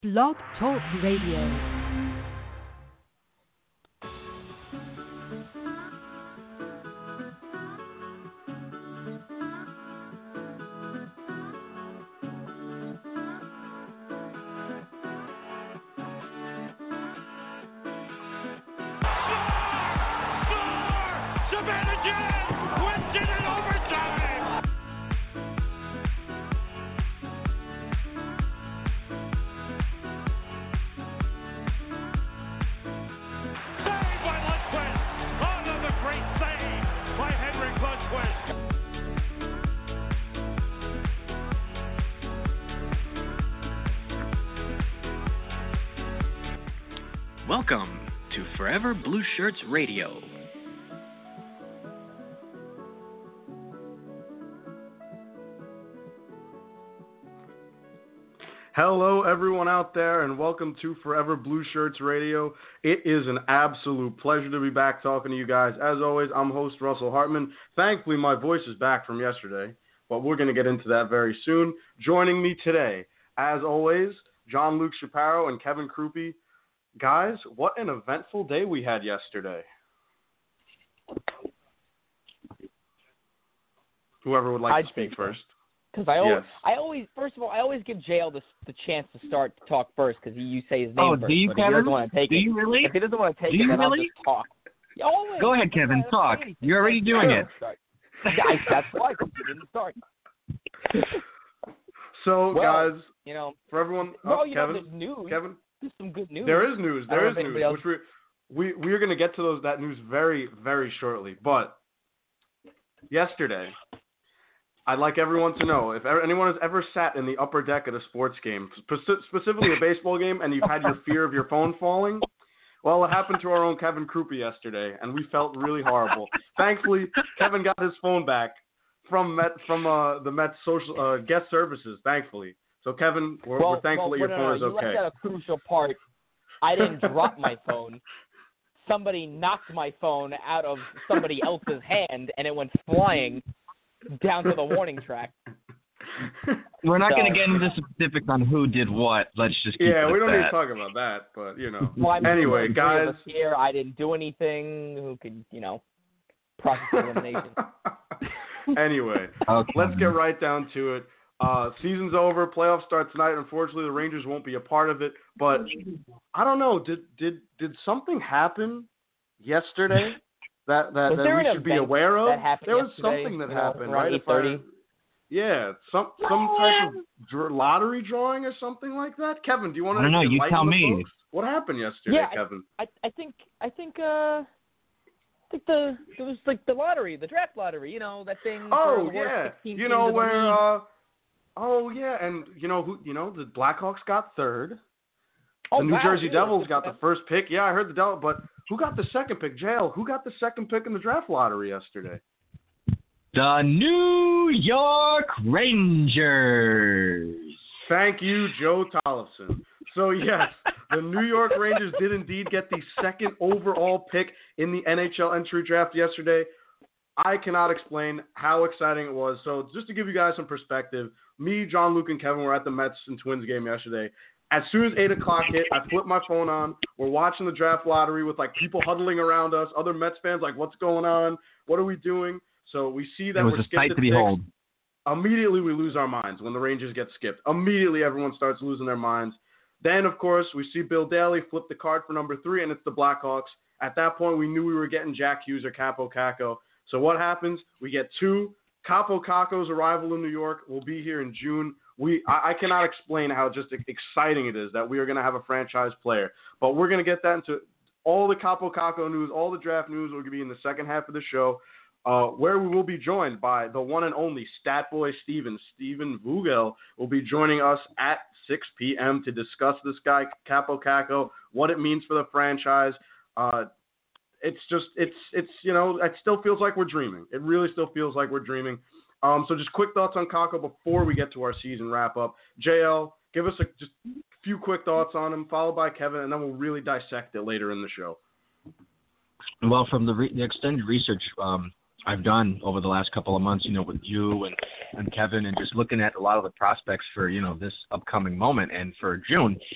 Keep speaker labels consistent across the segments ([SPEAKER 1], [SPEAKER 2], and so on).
[SPEAKER 1] Blog Talk Radio.
[SPEAKER 2] Welcome to Forever Blue Shirts Radio.
[SPEAKER 3] Hello, everyone out there, and welcome to Forever Blue Shirts Radio. It is an absolute pleasure to be back talking to you guys. As always, I'm host Russell Hartman. Thankfully, my voice is back from yesterday, but we're going to get into that very soon. Joining me today, as always, John-Luc Shapiro and Kevin Krupe. Guys, what an eventful day we had yesterday. Whoever would like to speak first.
[SPEAKER 4] Because I always, first of all, I always give JL the chance to start to talk first because you say his name first.
[SPEAKER 5] Do you,
[SPEAKER 4] but
[SPEAKER 5] Kevin?
[SPEAKER 4] He doesn't want to take
[SPEAKER 5] do
[SPEAKER 4] it.
[SPEAKER 5] you really?
[SPEAKER 4] If he doesn't want to take it, then I'll just talk. Always.
[SPEAKER 5] Go ahead, Kevin. Talk. You're already doing it.
[SPEAKER 4] That's why you didn't start.
[SPEAKER 3] So, guys, for everyone,
[SPEAKER 4] Kevin, there's news.
[SPEAKER 3] Kevin,
[SPEAKER 4] there's some good news.
[SPEAKER 3] There is news. Which we are going to get to that news very, very shortly. But yesterday, I'd like everyone to know, if anyone has ever sat in the upper deck at a sports game, specifically a baseball game, and you've had your fear of your phone falling, well, it happened to our own Kevin Krupe yesterday, and we felt really horrible. Thankfully, Kevin got his phone back from the Mets social guest services, thankfully. So, Kevin, we're thankful that your phone is okay.
[SPEAKER 4] You left out a crucial part. I didn't drop my phone. Somebody knocked my phone out of somebody else's hand, and it went flying down to the warning track.
[SPEAKER 5] We're not going to get into specifics on who did what. Let's just keep
[SPEAKER 3] we don't
[SPEAKER 5] that.
[SPEAKER 3] need to talk about that, but,
[SPEAKER 4] Well,
[SPEAKER 3] anyway, guys.
[SPEAKER 4] Here, I didn't do anything. Who could, process elimination.
[SPEAKER 3] Anyway,
[SPEAKER 5] okay.
[SPEAKER 3] Let's get right down to it. Season's over. Playoffs start tonight. Unfortunately, the Rangers won't be a part of it. But I don't know. Did something happen yesterday that we should be aware of? There was something that happened, right? Some type of lottery drawing or something like that. Kevin, do you want to?
[SPEAKER 5] I don't know. You tell me.
[SPEAKER 3] Folks? What happened yesterday, Kevin?
[SPEAKER 4] I think it was like the lottery, the draft lottery. That thing.
[SPEAKER 3] Oh yeah. And who? The Blackhawks got third. The New Jersey Devils got the first pick. Yeah, I heard the Devils, but who got the second pick? JL, who got the second pick in the draft lottery yesterday?
[SPEAKER 5] The New York Rangers.
[SPEAKER 3] Thank you, Joe Tollefson. So, yes, the New York Rangers did indeed get the second overall pick in the NHL entry draft yesterday. I cannot explain how exciting it was. So, just to give you guys some perspective, me, John-Luc, and Kevin were at the Mets and Twins game yesterday. As soon as 8 o'clock hit, I flipped my phone on. We're watching the draft lottery with, people huddling around us, other Mets fans, what's going on? What are we doing? So we see that we're skipped at 6.
[SPEAKER 5] Behold.
[SPEAKER 3] Immediately we lose our minds when the Rangers get skipped. Immediately everyone starts losing their minds. Then, of course, we see Bill Daly flip the card for number 3, and it's the Blackhawks. At that point, we knew we were getting Jack Hughes or Kaapo Kakko. So what happens? We get 2. Kaapo Kakko's arrival in New York will be here in June. I cannot explain how just exciting it is that we are going to have a franchise player. But we're going to get that into all the Kaapo Kakko news, all the draft news will be in the second half of the show, where we will be joined by the one and only Statboy Steven Vogel will be joining us at 6 p.m. to discuss this guy, Kaapo Kakko, what it means for the franchise. It still feels like we're dreaming. It really still feels like we're dreaming. So just quick thoughts on Kakko before we get to our season wrap-up. JL, give us just a few quick thoughts on him, followed by Kevin, and then we'll really dissect it later in the show.
[SPEAKER 5] Well, from the extended research I've done over the last couple of months, with you and Kevin, and just looking at a lot of the prospects for, this upcoming moment and for June,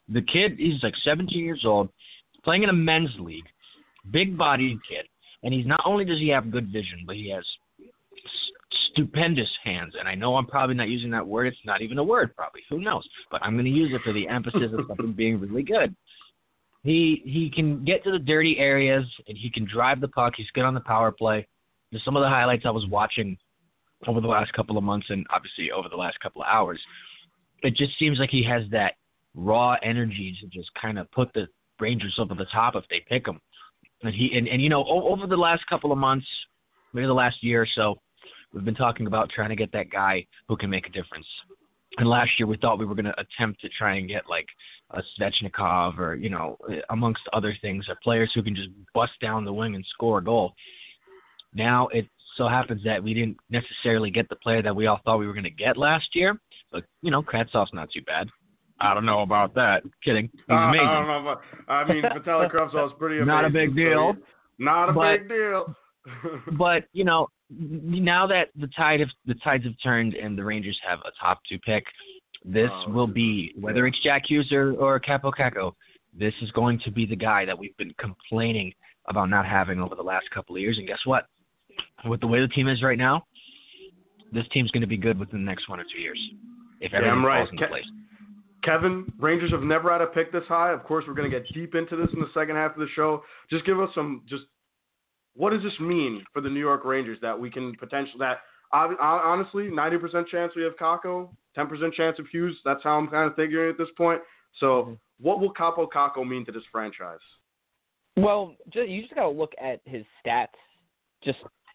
[SPEAKER 5] The kid, he's like 17 years old, playing in a men's league, big-bodied kid. And he's not only does he have good vision, but he has stupendous hands. And I know I'm probably not using that word. It's not even a word, probably. Who knows? But I'm going to use it for the emphasis of something being really good. He can get to the dirty areas, and he can drive the puck. He's good on the power play. There's some of the highlights I was watching over the last couple of months and obviously over the last couple of hours. It just seems like he has that raw energy to just kind of put the Rangers over the top if they pick him. And you know, over the last couple of months, maybe the last year or so, we've been talking about trying to get that guy who can make a difference. And last year we thought we were going to attempt to try and get like a Svechnikov or, you know, amongst other things, or players who can just bust down the wing and score a goal. Now it so happens that we didn't necessarily get the player that we all thought we were going to get last year. But, you know, Kravtsov's not too bad. I don't know about that. Kidding. He's amazing.
[SPEAKER 3] I don't know about, I mean, Vitaly Kravtsov's pretty amazing.
[SPEAKER 5] Not a big deal.
[SPEAKER 3] Big deal.
[SPEAKER 5] But, you know, now that the tides have turned and the Rangers have a top 2 pick, this will be, whether it's Jack Hughes or Kaapo Kakko, this is going to be the guy that we've been complaining about not having over the last couple of years. And guess what? With the way the team is right now, this team's going to be good within the next 1 or 2 years. If everything falls into place.
[SPEAKER 3] Kevin, Rangers have never had a pick this high. Of course, we're going to get deep into this in the second half of the show. Just give us what does this mean for the New York Rangers that we can potentially, honestly, 90% chance we have Kakko, 10% chance of Hughes. That's how I'm kind of figuring at this point. So what will Kaapo Kakko mean to this franchise?
[SPEAKER 4] Well, you just got to look at his stats just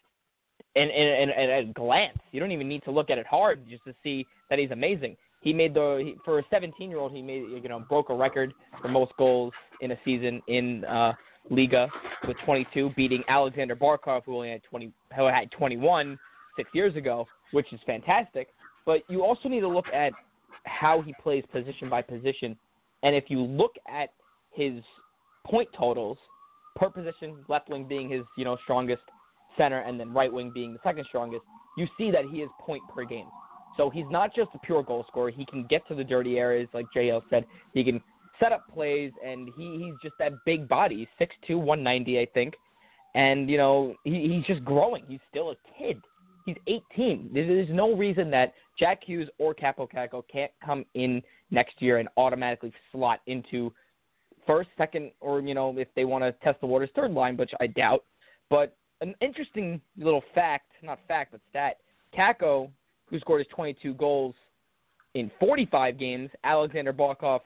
[SPEAKER 4] and at a glance. You don't even need to look at it hard just to see that he's amazing. He made for a 17-year-old, he made, you know, broke a record for most goals in a season in Liga with 22, beating Alexander Barkov, who only had 21 6 years ago, which is fantastic. But you also need to look at how he plays position by position. And if you look at his point totals per position, left wing being his, you know, strongest center, and then right wing being the second strongest, you see that he is point per game. So he's not just a pure goal scorer. He can get to the dirty areas, like JL said. He can set up plays, and he's just that big body. He's 6'2", 190, I think. And, you know, he's just growing. He's still a kid. He's 18. There's no reason that Jack Hughes or Kaapo Kakko can't come in next year and automatically slot into first, second, or, you know, if they want to test the waters, third line, which I doubt. But an interesting little fact, not fact, but stat, Kakko, who scored his 22 goals in 45 games, Alexander Barkov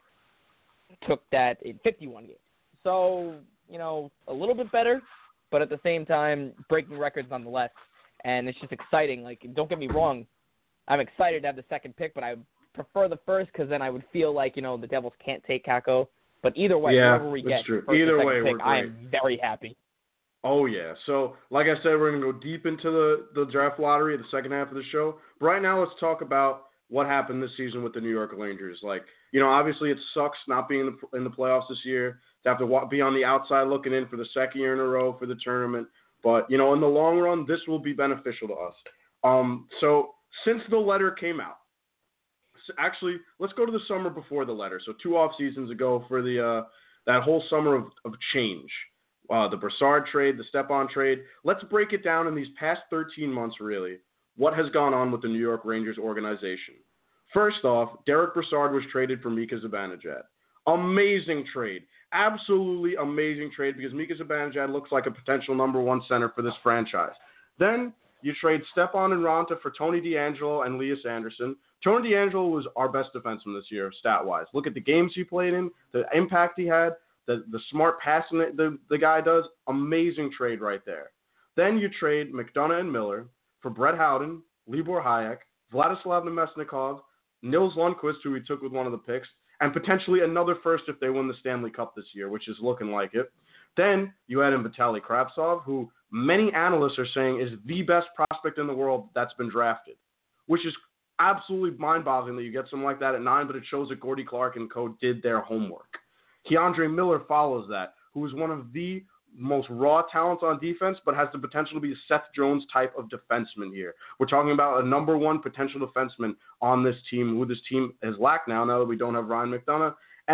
[SPEAKER 4] took that in 51 games. So, you know, a little bit better, but at the same time, breaking records nonetheless. And it's just exciting. Like, don't get me wrong, I'm excited to have the second pick, but I prefer the first because then I would feel like, you know, the Devils can't take Kakko. But either way, whoever we get, first
[SPEAKER 3] either
[SPEAKER 4] or
[SPEAKER 3] way,
[SPEAKER 4] second pick,
[SPEAKER 3] we're
[SPEAKER 4] I am very happy.
[SPEAKER 3] Oh, yeah. So, like I said, we're going to go deep into the draft lottery, the second half of the show. But right now, let's talk about what happened this season with the New York Rangers. Like, you know, obviously it sucks not being in the playoffs this year, to have to be on the outside looking in for the second year in a row for the tournament. But, you know, in the long run, this will be beneficial to us. So, since the letter came out, actually, let's go to the summer before the letter. So, 2 off seasons ago for the that whole summer of change. The Brassard trade, the Stepan trade. Let's break it down in these past 13 months, really. What has gone on with the New York Rangers organization? First off, Derek Brassard was traded for Mika Zibanejad. Amazing trade. Absolutely amazing trade because Mika Zibanejad looks like a potential number 1 center for this franchise. Then you trade Stepan and Raanta for Tony DeAngelo and Lias Andersson. Tony DeAngelo was our best defenseman this year, stat-wise. Look at the games he played in, the impact he had. The smart passing that the guy does, amazing trade right there. Then you trade McDonough and Miller for Brett Howden, Libor Hayek, Vladislav Nemesnikov, Nils Lundqvist, who we took with one of the picks, and potentially another first if they win the Stanley Cup this year, which is looking like it. Then you add in Vitaly Kravtsov, who many analysts are saying is the best prospect in the world that's been drafted, which is absolutely mind-boggling that you get something like that at 9, but it shows that Gordie Clark and co. did their homework. Keandre Miller follows that, who is one of the most raw talents on defense, but has the potential to be a Seth Jones type of defenseman here. We're talking about a number 1 potential defenseman on this team, who this team has lacked now that we don't have Ryan McDonough. And on top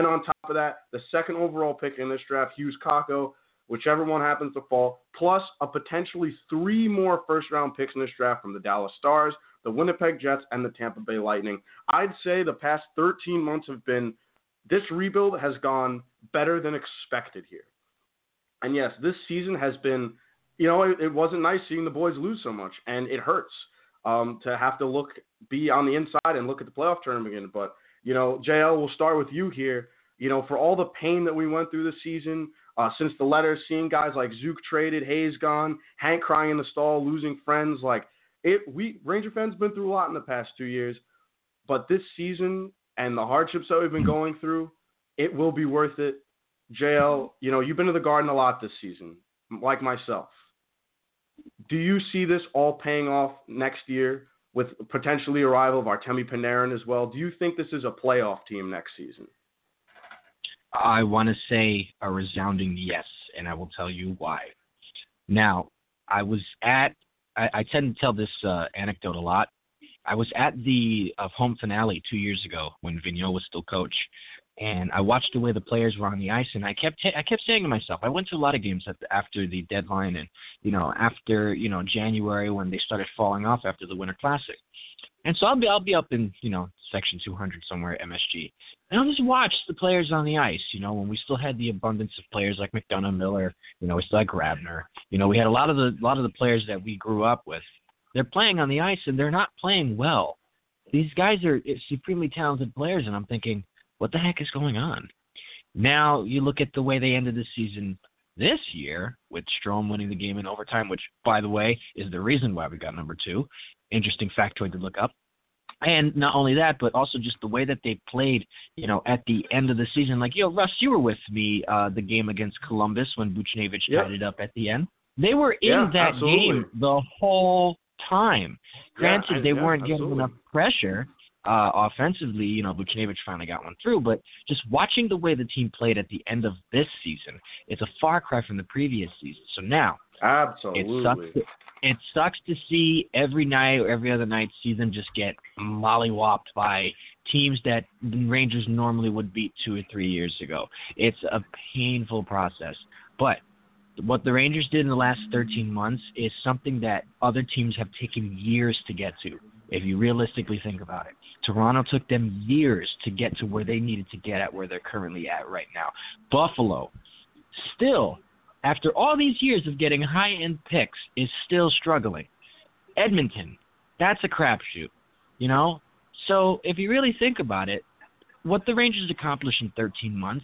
[SPEAKER 3] of that, the second overall pick in this draft, Hughes Kako, whichever one happens to fall, plus a potentially 3 more first-round picks in this draft from the Dallas Stars, the Winnipeg Jets, and the Tampa Bay Lightning. I'd say the past 13 months this rebuild has gone better than expected here. And yes, this season has been, it wasn't nice seeing the boys lose so much, and it hurts to have to be on the inside and look at the playoff tournament again. But, JL, we'll start with you here. For all the pain that we went through this season, since the letters, seeing guys like Zook traded, Hayes gone, Hank crying in the stall, losing friends, Ranger fans been through a lot in the past 2 years, but this season and the hardships that we've been going through, it will be worth it. JL, you've been to the Garden a lot this season, like myself. Do you see this all paying off next year with potentially arrival of Artemi Panarin as well? Do you think this is a playoff team next season?
[SPEAKER 5] I want to say a resounding yes, and I will tell you why. Now, I tend to tell this anecdote a lot. I was at the home finale 2 years ago when Vigneault was still coach, and I watched the way the players were on the ice, and I kept saying to myself, I went to a lot of games after the deadline and, after, January when they started falling off after the Winter Classic. And so I'll be up in, section 200 somewhere at MSG. And I'll just watch the players on the ice, when we still had the abundance of players like McDonough, Miller, we still had Grabner. We had a lot of the players that we grew up with. They're playing on the ice, and they're not playing well. These guys are supremely talented players, and I'm thinking, what the heck is going on? Now you look at the way they ended the season this year with Strome winning the game in overtime, which, by the way, is the reason why we got number 2. Interesting factoid to look up. And not only that, but also just the way that they played, at the end of the season. Russ, you were with me the game against Columbus when Buchnevich tied it up at the end. They were in that game the whole time. Granted, they weren't getting enough pressure offensively. Buchnevich finally got one through, but just watching the way the team played at the end of this season, it's a far cry from the previous season. So now,
[SPEAKER 3] absolutely,
[SPEAKER 5] it sucks to see every night or every other night see them just get mollywopped by teams that the Rangers normally would beat 2 or 3 years ago. It's a painful process, but what the Rangers did in the last 13 months is something that other teams have taken years to get to, if you realistically think about it. Toronto took them years to get to where they needed to get at where they're currently at right now. Buffalo, still, after all these years of getting high-end picks, is still struggling. Edmonton, that's a crapshoot, So if you really think about it, what the Rangers accomplished in 13 months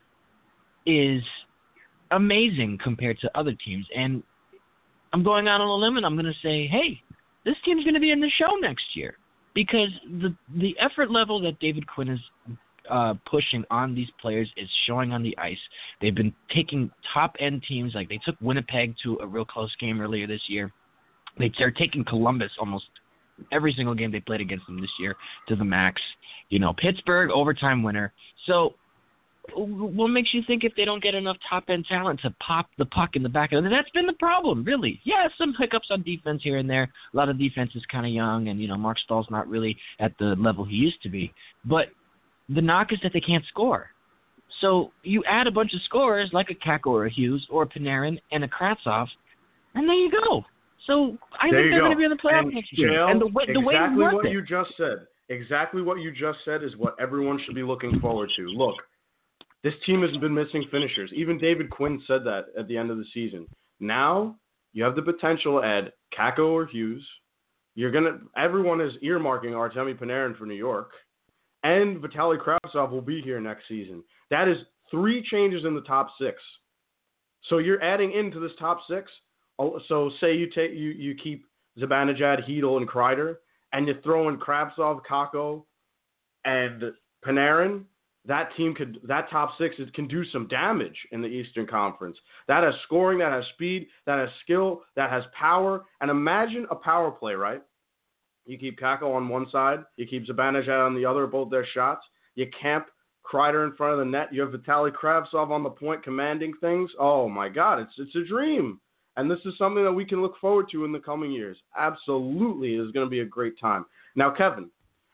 [SPEAKER 5] is amazing compared to other teams. And I'm going out on a limb and I'm going to say, hey, this team's going to be in the show next year because the effort level that David Quinn is pushing on these players is showing on the ice. They've been taking top-end teams. Like they took Winnipeg to a real close game earlier this year. They're taking Columbus almost every single game they played against them this year to the max. Pittsburgh, overtime winner. So what makes you think if they don't get enough top-end talent to pop the puck in the back of them? That's been the problem, really. Yeah, some hiccups on defense here and there. A lot of defense is kind of young, and, Mark Stahl's not really at the level he used to be. But the knock is that they can't score. So you add a bunch of scorers like a Kako or a Hughes or a Panarin and a Kravtsov, and there you go. So I think they're going to be in the playoffs next year. And the way
[SPEAKER 3] what you just said, exactly what you just said is what everyone should be looking forward to. Look, this team has been missing finishers. Even David Quinn said that at the end of the season. Now you have the potential to add Kako or Hughes. Everyone is earmarking Artemi Panarin for New York, and Vitaly Kravtsov will be here next season. That is 3 changes in the top 6. So you're adding into this top 6. So say you keep Zibanejad, Hedl, and Kreider, and you throw in Kravtsov, Kako, and Panarin. That top 6 can do some damage in the Eastern Conference. That has scoring, that has speed, that has skill, that has power. And imagine a power play, right? You keep Kako on one side, you keep Zibanejad on the other, both their shots. You camp Kreider in front of the net. You have Vitaly Kravtsov on the point commanding things. Oh, my God, it's a dream. And this is something that we can look forward to in the coming years. Absolutely, it is going to be a great time. Now, Kevin,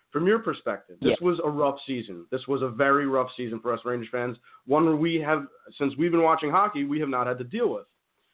[SPEAKER 3] from your perspective, this was a rough season. This was a very rough season for us Rangers fans, one where we have, since we've been watching hockey, we have not had to deal with.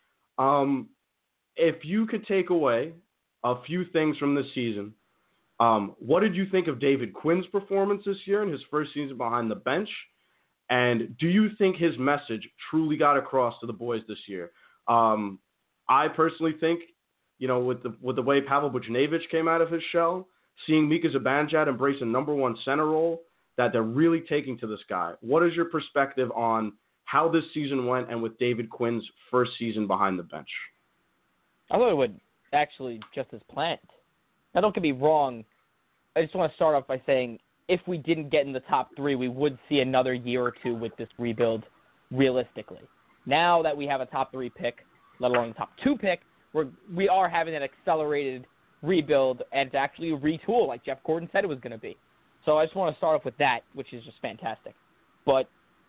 [SPEAKER 3] If you could take away a few things from this season, what did you think of David Quinn's performance this year in his first season behind the bench? And do you think his message truly got across to the boys this year? I personally think, with the way Pavel Buchnevich came out of his shell, seeing Mika Zibanejad embrace a number one center role, that they're really taking to this guy. What is your perspective on how this season went and with David Quinn's first season behind the bench?
[SPEAKER 4] I thought it would actually just as planned. Now, don't get me wrong. I just want to start off by saying if we didn't get in the top 3, we would see another year or two with this rebuild realistically. Now that we have a top 3 pick, let alone a top 2 pick, we are having an accelerated rebuild and to actually retool like Jeff Gordon said it was going to be. So I just want to start off with that, which is just fantastic. But,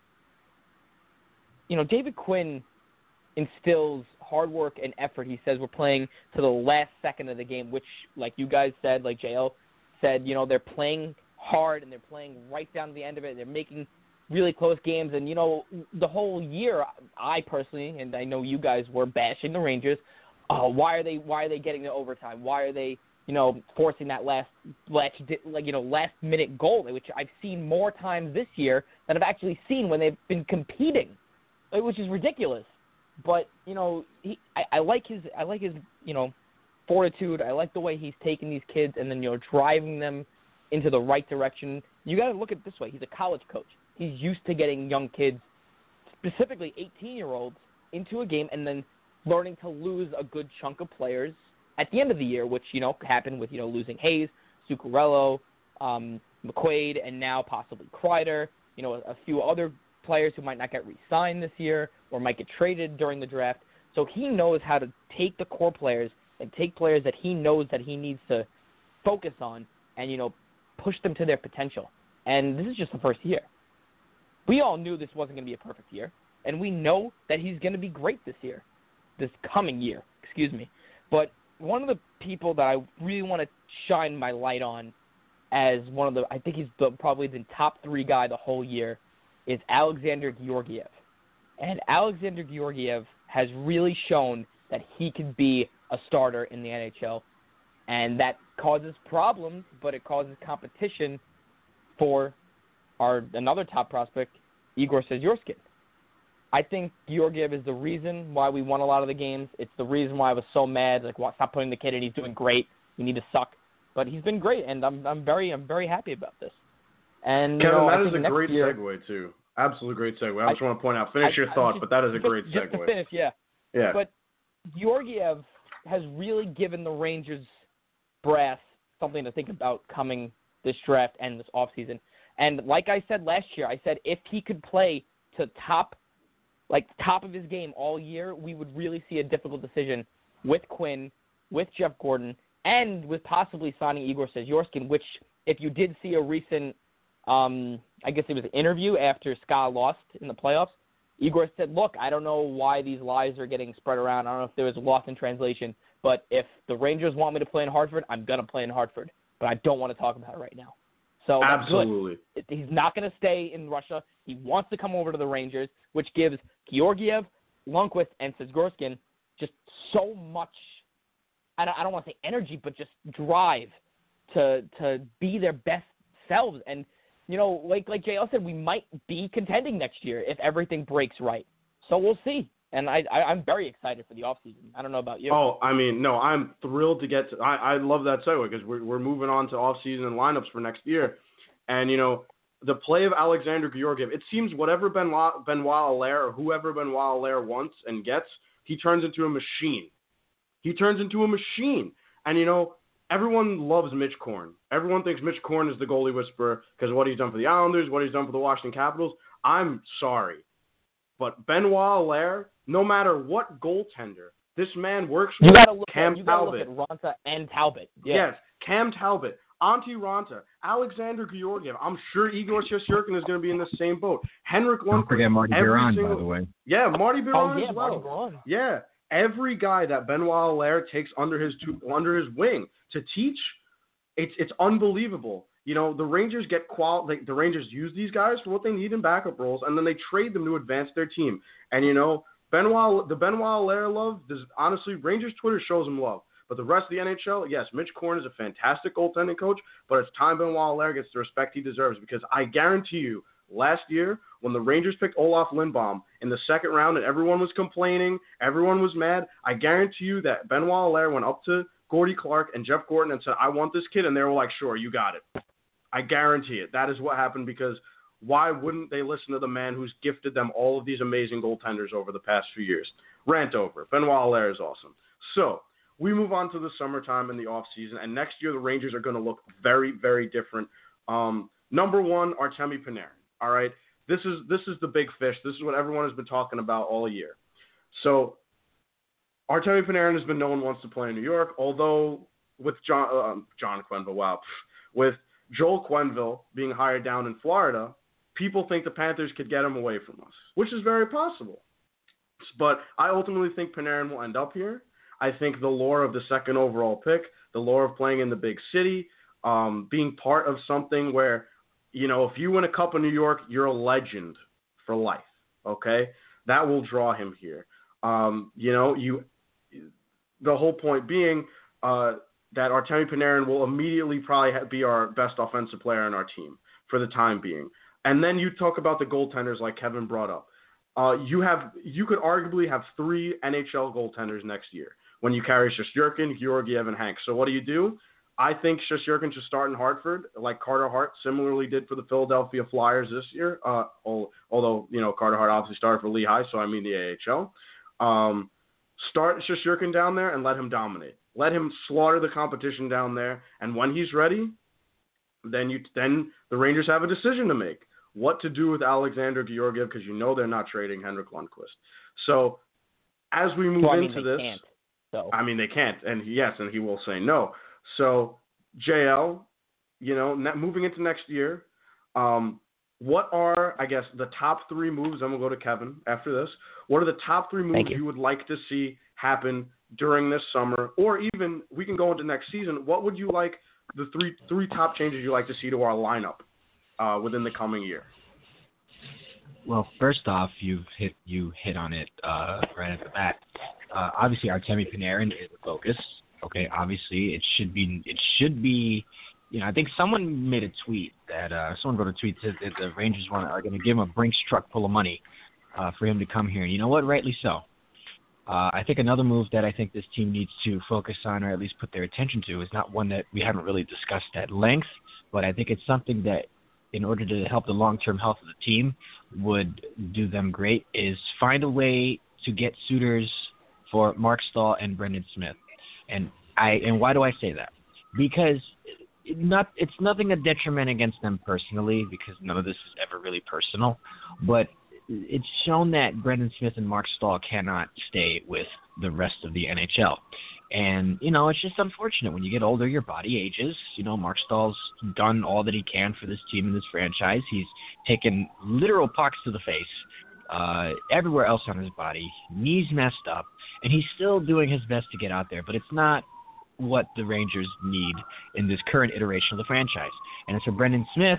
[SPEAKER 4] David Quinn instills hard work and effort. He says we're playing to the last second of the game, which, like you guys said, like JL said, they're playing hard and they're playing right down to the end of it. They're making really close games. And, the whole year, I personally, and I know you guys were bashing the Rangers, why are they getting to overtime? Why are they, forcing that last minute goal, which I've seen more times this year than I've actually seen when they've been competing, which is ridiculous. But I like his fortitude. I like the way he's taking these kids and then driving them into the right direction. You got to look at it this way: he's a college coach. He's used to getting young kids, specifically 18-year-olds, into a game and then learning to lose a good chunk of players at the end of the year, which, happened with, losing Hayes, Zuccarello, McQuaid, and now possibly Kreider, a few other players who might not get re-signed this year or might get traded during the draft. So he knows how to take the core players and take players that he knows that he needs to focus on and, push them to their potential. And this is just the first year. We all knew this wasn't going to be a perfect year, and we know that he's going to be great this coming year, But one of the people that I really want to shine my light on as I think he's probably the top 3 guy the whole year, is Alexander Georgiev. And Alexander Georgiev has really shown that he can be a starter in the NHL. And that causes problems, but it causes competition for another top prospect, Igor Shesterkin. I think Georgiev is the reason why we won a lot of the games. It's the reason why I was so mad. Stop putting the kid in. He's doing great. We need to suck. But he's been great, and I'm very happy about this. And
[SPEAKER 3] Kevin, that is a great segue too. Absolutely great segue. I just want to point out. Finish your thought, but that is a great segue.
[SPEAKER 4] Just to finish, yeah.
[SPEAKER 3] Yeah.
[SPEAKER 4] But Georgiev has really given the Rangers brass something to think about coming this draft and this offseason. And like I said last year, I said if he could play to top of his game all year, we would really see a difficult decision with Quinn, with Jeff Gordon, and with possibly signing Igor Shesterkin, which if you did see a recent, I guess it was an interview after Ska lost in the playoffs, Igor said, look, I don't know why these lies are getting spread around. I don't know if there was a loss in translation, but if the Rangers want me to play in Hartford, I'm going to play in Hartford. But I don't want to talk about it right now. So
[SPEAKER 3] absolutely,
[SPEAKER 4] he's not going to stay in Russia. He wants to come over to the Rangers, which gives Georgiev, Lundqvist, and Shesterkin just so much, I don't want to say energy, but just drive to be their best selves. And, like JL said, we might be contending next year if everything breaks right. So we'll see. And I'm very excited for the offseason. I don't know about you.
[SPEAKER 3] Oh, no, I'm thrilled to get to – I love that segue because we're moving on to offseason and lineups for next year. And, the play of Alexander Georgiev, it seems whatever Benoit Allaire or whoever Benoit Allaire wants and gets, he turns into a machine. And, everyone loves Mitch Korn. Everyone thinks Mitch Korn is the goalie whisperer because of what he's done for the Islanders, what he's done for the Washington Capitals. I'm sorry. But Benoit Allaire, no matter what goaltender, this man works with Cam Talbot. You got to look at
[SPEAKER 4] Raanta and Talbot. Yeah.
[SPEAKER 3] Yes, Cam Talbot, Antti Raanta, Alexander Georgiev. I'm sure Igor Shesterkin is going to be in the same boat. Henrik Lundqvist.
[SPEAKER 5] Don't forget Marty Biron, by the way.
[SPEAKER 3] Yeah, Marty Biron as well.
[SPEAKER 4] Marty Biron.
[SPEAKER 3] Yeah, every guy that Benoit Allaire takes under his wing to teach, it's unbelievable. the Rangers get the Rangers use these guys for what they need in backup roles, and then they trade them to advance their team. And the Benoit Allaire love, honestly, Rangers Twitter shows him love. But the rest of the NHL, yes, Mitch Korn is a fantastic goaltending coach, but it's time Benoit Allaire gets the respect he deserves, because I guarantee you, last year when the Rangers picked Olaf Lindbaum in the second round and everyone was complaining, everyone was mad, I guarantee you that Benoit Allaire went up to Gordie Clark and Jeff Gorton and said, I want this kid, and they were like, sure, you got it. I guarantee it. That is what happened, because why wouldn't they listen to the man who's gifted them all of these amazing goaltenders over the past few years? Rant over. Benoit Allaire is awesome. So we move on to the summertime and the offseason, and next year the Rangers are going to look very, very different. Number one, Artemi Panarin. All right, this is the big fish. This is what everyone has been talking about all year. So Artemi Panarin has been no one wants to play in New York, although with John Quenneville, with Joel Quenneville being hired down in Florida, people think the Panthers could get him away from us, which is very possible. But I ultimately think Panarin will end up here. I think the lure of the second overall pick, the lure of playing in the big city, being part of something where, if you win a Cup of New York, you're a legend for life, okay? That will draw him here. The whole point being that Artemi Panarin will immediately probably be our best offensive player on our team for the time being. And then you talk about the goaltenders like Kevin brought up. You could arguably have 3 NHL goaltenders next year when you carry Shesterkin, Georgiev, and Hanks. So what do? I think Shesterkin should start in Hartford, like Carter Hart similarly did for the Philadelphia Flyers this year. Although Carter Hart obviously started for Lehigh, so I mean the AHL. Start Shesterkin down there and let him dominate. Let him slaughter the competition down there, and when he's ready, then the Rangers have a decision to make. What to do with Alexander Georgiev, because they're not trading Henrik Lundqvist. So as we move into this,
[SPEAKER 4] can't, so.
[SPEAKER 3] they can't, and he will say no. So JL, moving into next year, what are, I guess, the top 3 moves? I'm going to go to Kevin after this. What are the top 3 moves you would like to see happen during this summer, or even we can go into next season? What would you like, the three top changes you like to see to our lineup within the coming year?
[SPEAKER 5] Well, first off, you hit on it right at the bat. Obviously, Artemi Panarin is the focus. Okay, obviously, it should be. I think someone made a tweet that someone wrote a tweet that the Rangers are going to give him a Brinks truck full of money for him to come here. And you know what? Rightly so. I think another move that I think this team needs to focus on, or at least put their attention to, is not one that we haven't really discussed at length, but I think it's something that, in order to help the long-term health of the team, would do them great, is find a way to get suitors for Mark Stahl and Brendan Smith. And why do I say that? Because it's nothing a detriment against them personally, because none of this is ever really personal, but it's shown that Brendan Smith and Mark Stahl cannot stay with the rest of the NHL. And, it's just unfortunate. When you get older, your body ages. Mark Stahl's done all that he can for this team and this franchise. He's taken literal pucks to the face, everywhere else on his body, knees messed up, and he's still doing his best to get out there. But it's not what the Rangers need in this current iteration of the franchise. And as for Brendan Smith,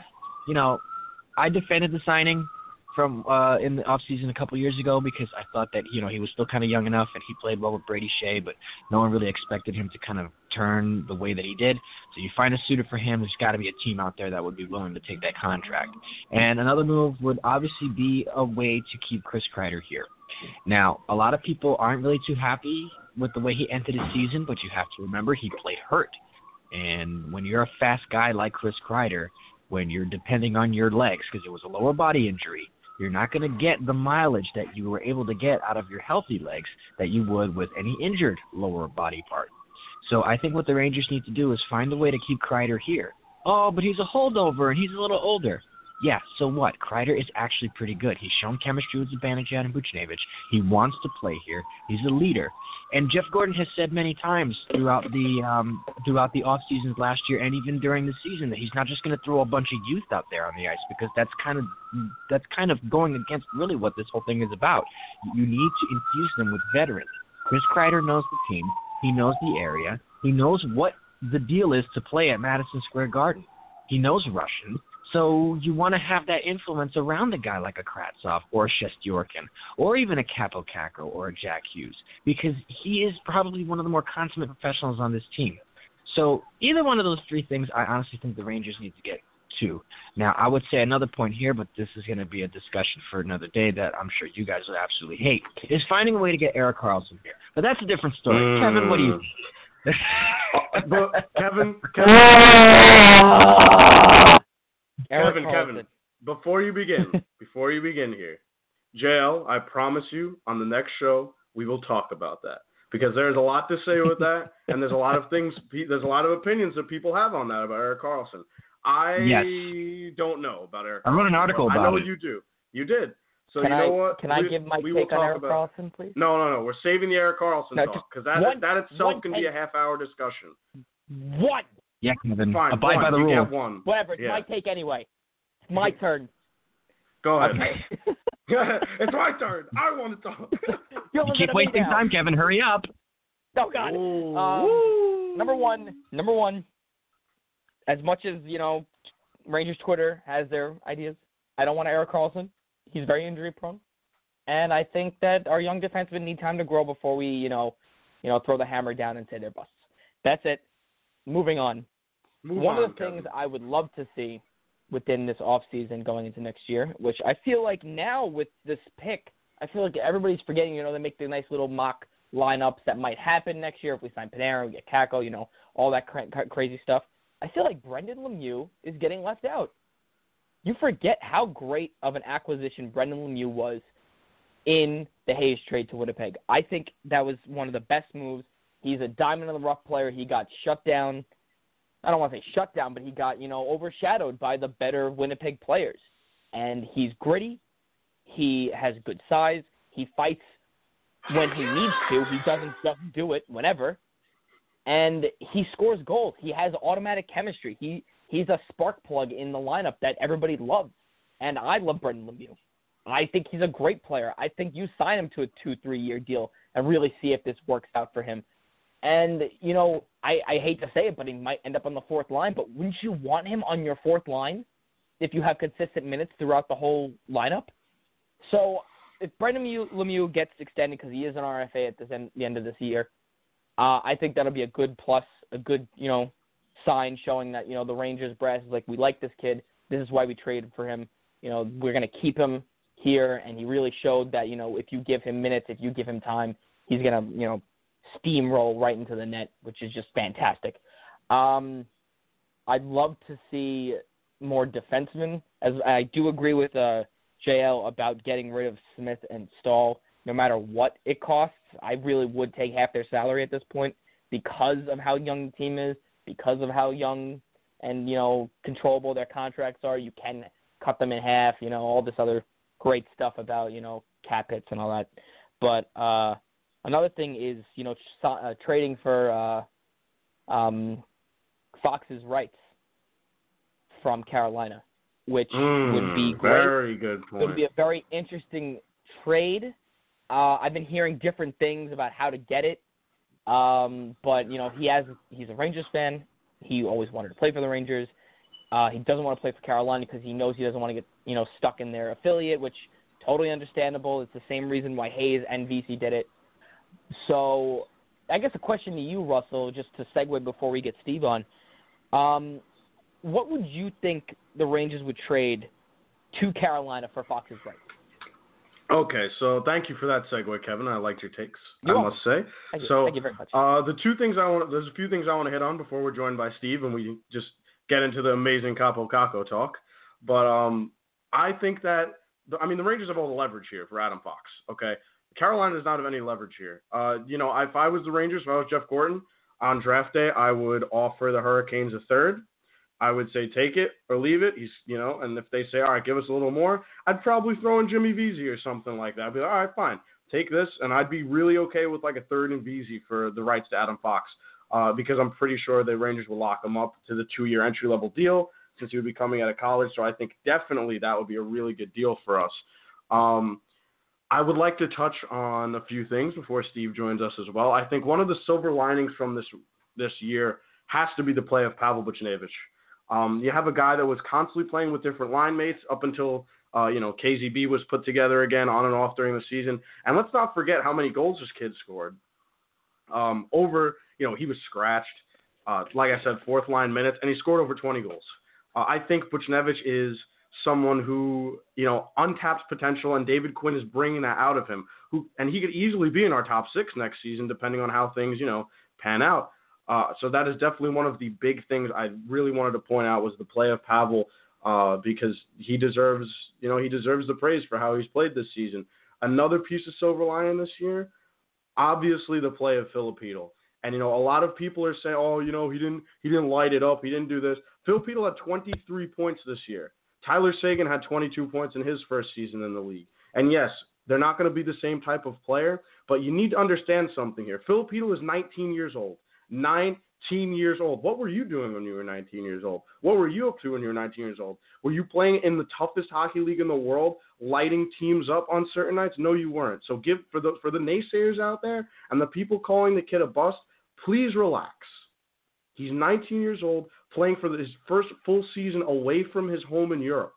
[SPEAKER 5] I defended the signing from in the offseason a couple years ago, because I thought that he was still kind of young enough and he played well with Brady Shea, but no one really expected him to kind of turn the way that he did. So you find a suitor for him. There's got to be a team out there that would be willing to take that contract. And another move would obviously be a way to keep Chris Kreider here. Now, a lot of people aren't really too happy with the way he entered his season, but you have to remember he played hurt. And when you're a fast guy like Chris Kreider, when you're depending on your legs, because it was a lower body injury, you're not going to get the mileage that you were able to get out of your healthy legs that you would with any injured lower body part. So I think what the Rangers need to do is find a way to keep Kreider here. Oh, but he's a holdover and he's a little older. Yeah, so what? Kreider is actually pretty good. He's shown chemistry with Zibanejad and Buchnevich. He wants to play here. He's a leader. And Jeff Gorton has said many times throughout the off seasons last year and even during the season that he's not just going to throw a bunch of youth out there on the ice, because that's kind of going against really what this whole thing is about. You need to infuse them with veterans. Chris Kreider knows the team. He knows the area. He knows what the deal is to play at Madison Square Garden. He knows Russian. So you want to have that influence around a guy like a Kravtsov or a Shestyorkin or even a Capo Caco or a Jack Hughes, because he is probably one of the more consummate professionals on this team. So either one of those three things, I honestly think the Rangers need to get to. Now, I would say another point here, but this is going to be a discussion for another day that I'm sure you guys will absolutely hate, is finding a way to get Erik Karlsson here. But that's a different story. Kevin, what do you think?
[SPEAKER 3] Kevin, before you begin here, JL, I promise you, on the next show, we will talk about that. Because there's a lot to say with that, and there's a lot of opinions that people have on that about Erik Karlsson. I don't know about Erik Karlsson.
[SPEAKER 5] I wrote an article about it.
[SPEAKER 3] I know you do. You did. So
[SPEAKER 4] you
[SPEAKER 3] know what?
[SPEAKER 4] Can I give my take on Erik Karlsson, please?
[SPEAKER 3] No. We're saving the Erik Karlsson talk, because that itself can be a half-hour discussion.
[SPEAKER 4] What?
[SPEAKER 5] Yeah, Kevin.
[SPEAKER 3] Fine,
[SPEAKER 5] abide by the rules.
[SPEAKER 3] Get one.
[SPEAKER 4] Whatever. It's my take anyway. It's my turn.
[SPEAKER 3] Go ahead.
[SPEAKER 4] Okay.
[SPEAKER 3] It's my turn. I want to talk.
[SPEAKER 5] You keep wasting time, Kevin. Hurry up.
[SPEAKER 4] Oh, God. Number one, as much as, Rangers Twitter has their ideas, I don't want Erik Karlsson. He's very injury prone. And I think that our young defensemen need time to grow before we, throw the hammer down and say they're busts. That's it. Moving on. One of the things I would love to see within this offseason going into next year, which I feel like now with this pick, I feel like everybody's forgetting, they make the nice little mock lineups that might happen next year if we sign Panarin, we get Kakko, all that crazy stuff. I feel like Brendan Lemieux is getting left out. You forget how great of an acquisition Brendan Lemieux was in the Hayes trade to Winnipeg. I think that was one of the best moves. He's a diamond in the rough player. He got shut down. I don't want to say shut down, but he got, overshadowed by the better Winnipeg players. And he's gritty. He has good size. He fights when he needs to. He doesn't just do it whenever. And he scores goals. He has automatic chemistry. He's a spark plug in the lineup that everybody loves. And I love Brendan Lemieux. I think he's a great player. I think you sign him to a 2-3 year deal and really see if this works out for him. And, I hate to say it, but he might end up on the fourth line. But wouldn't you want him on your fourth line if you have consistent minutes throughout the whole lineup? So if Brendan Lemieux gets extended because he is an RFA at the end of this year, I think that'll be a good plus, a good, sign showing that, the Rangers brass is like, we like this kid. This is why we traded for him. We're going to keep him here. And he really showed that, if you give him minutes, if you give him time, he's going to, steamroll right into the net, which is just fantastic. I'd love to see more defensemen. As I do agree with JL about getting rid of Smith and Stahl, no matter what it costs. I really would take half their salary at this point because of how young the team is, because of how young and, controllable their contracts are. You can cut them in half, all this other great stuff about, cap hits and all that. But another thing is, trading for Fox's rights from Carolina, which would be great.
[SPEAKER 3] Very good point.
[SPEAKER 4] It would be a very interesting trade. I've been hearing different things about how to get it. But, he's a Rangers fan. He always wanted to play for the Rangers. He doesn't want to play for Carolina because he knows he doesn't want to get, stuck in their affiliate, which totally understandable. It's the same reason why Hayes and VC did it. So I guess a question to you, Russell, just to segue before we get Steve on. What would you think the Rangers would trade to Carolina for Fox's rights?
[SPEAKER 3] Okay, so thank you for that segue, Kevin. I liked your takes,
[SPEAKER 4] You're
[SPEAKER 3] must say.
[SPEAKER 4] Thank you.
[SPEAKER 3] So,
[SPEAKER 4] Thank you very much.
[SPEAKER 3] there's a few things I want to hit on before we're joined by Steve, and we just get into the amazing Capo Caco talk. But I think that the Rangers have all the leverage here for Adam Fox. Okay, Carolina does not have any leverage here. If I was the Rangers, if I was Jeff Gorton on draft day, I would offer the Hurricanes a third. I would say take it or leave it. And if they say, all right, give us a little more, I'd probably throw in Jimmy Vesey or something like that. I'd be like, all right, fine, take this, and I'd be really okay with like a third in Vesey for the rights to Adam Fox, because I'm pretty sure the Rangers will lock him up to the 2-year entry-level deal since he would be coming out of college. So I think definitely that would be a really good deal for us. I would like to touch on a few things before Steve joins us as well. I think one of the silver linings from this year has to be the play of Pavel Buchnevich. You have a guy that was constantly playing with different line mates up until KZB was put together again on and off during the season. And let's not forget how many goals this kid scored. He was scratched, like I said, fourth line minutes, and he scored over 20 goals. I think Buchnevich is someone who, untaps potential, and David Quinn is bringing that out of him. And he could easily be in our top 6 next season, depending on how things, pan out. So that is definitely one of the big things I really wanted to point out was the play of Pavel, because he deserves the praise for how he's played this season. Another piece of silver lining this year, obviously the play of Filipino. And, a lot of people are saying, he didn't light it up. He didn't do this. Filipino had 23 points this year. Tyler Seguin had 22 points in his first season in the league. And yes, they're not going to be the same type of player, but you need to understand something here. Filipino is 19 years old. 19 years old. What were you doing when you were 19 years old? What were you up to when you were 19 years old? Were you playing in the toughest hockey league in the world, lighting teams up on certain nights? No, you weren't. So for the naysayers out there and the people calling the kid a bust, please relax. He's 19 years old, playing for his first full season away from his home in Europe.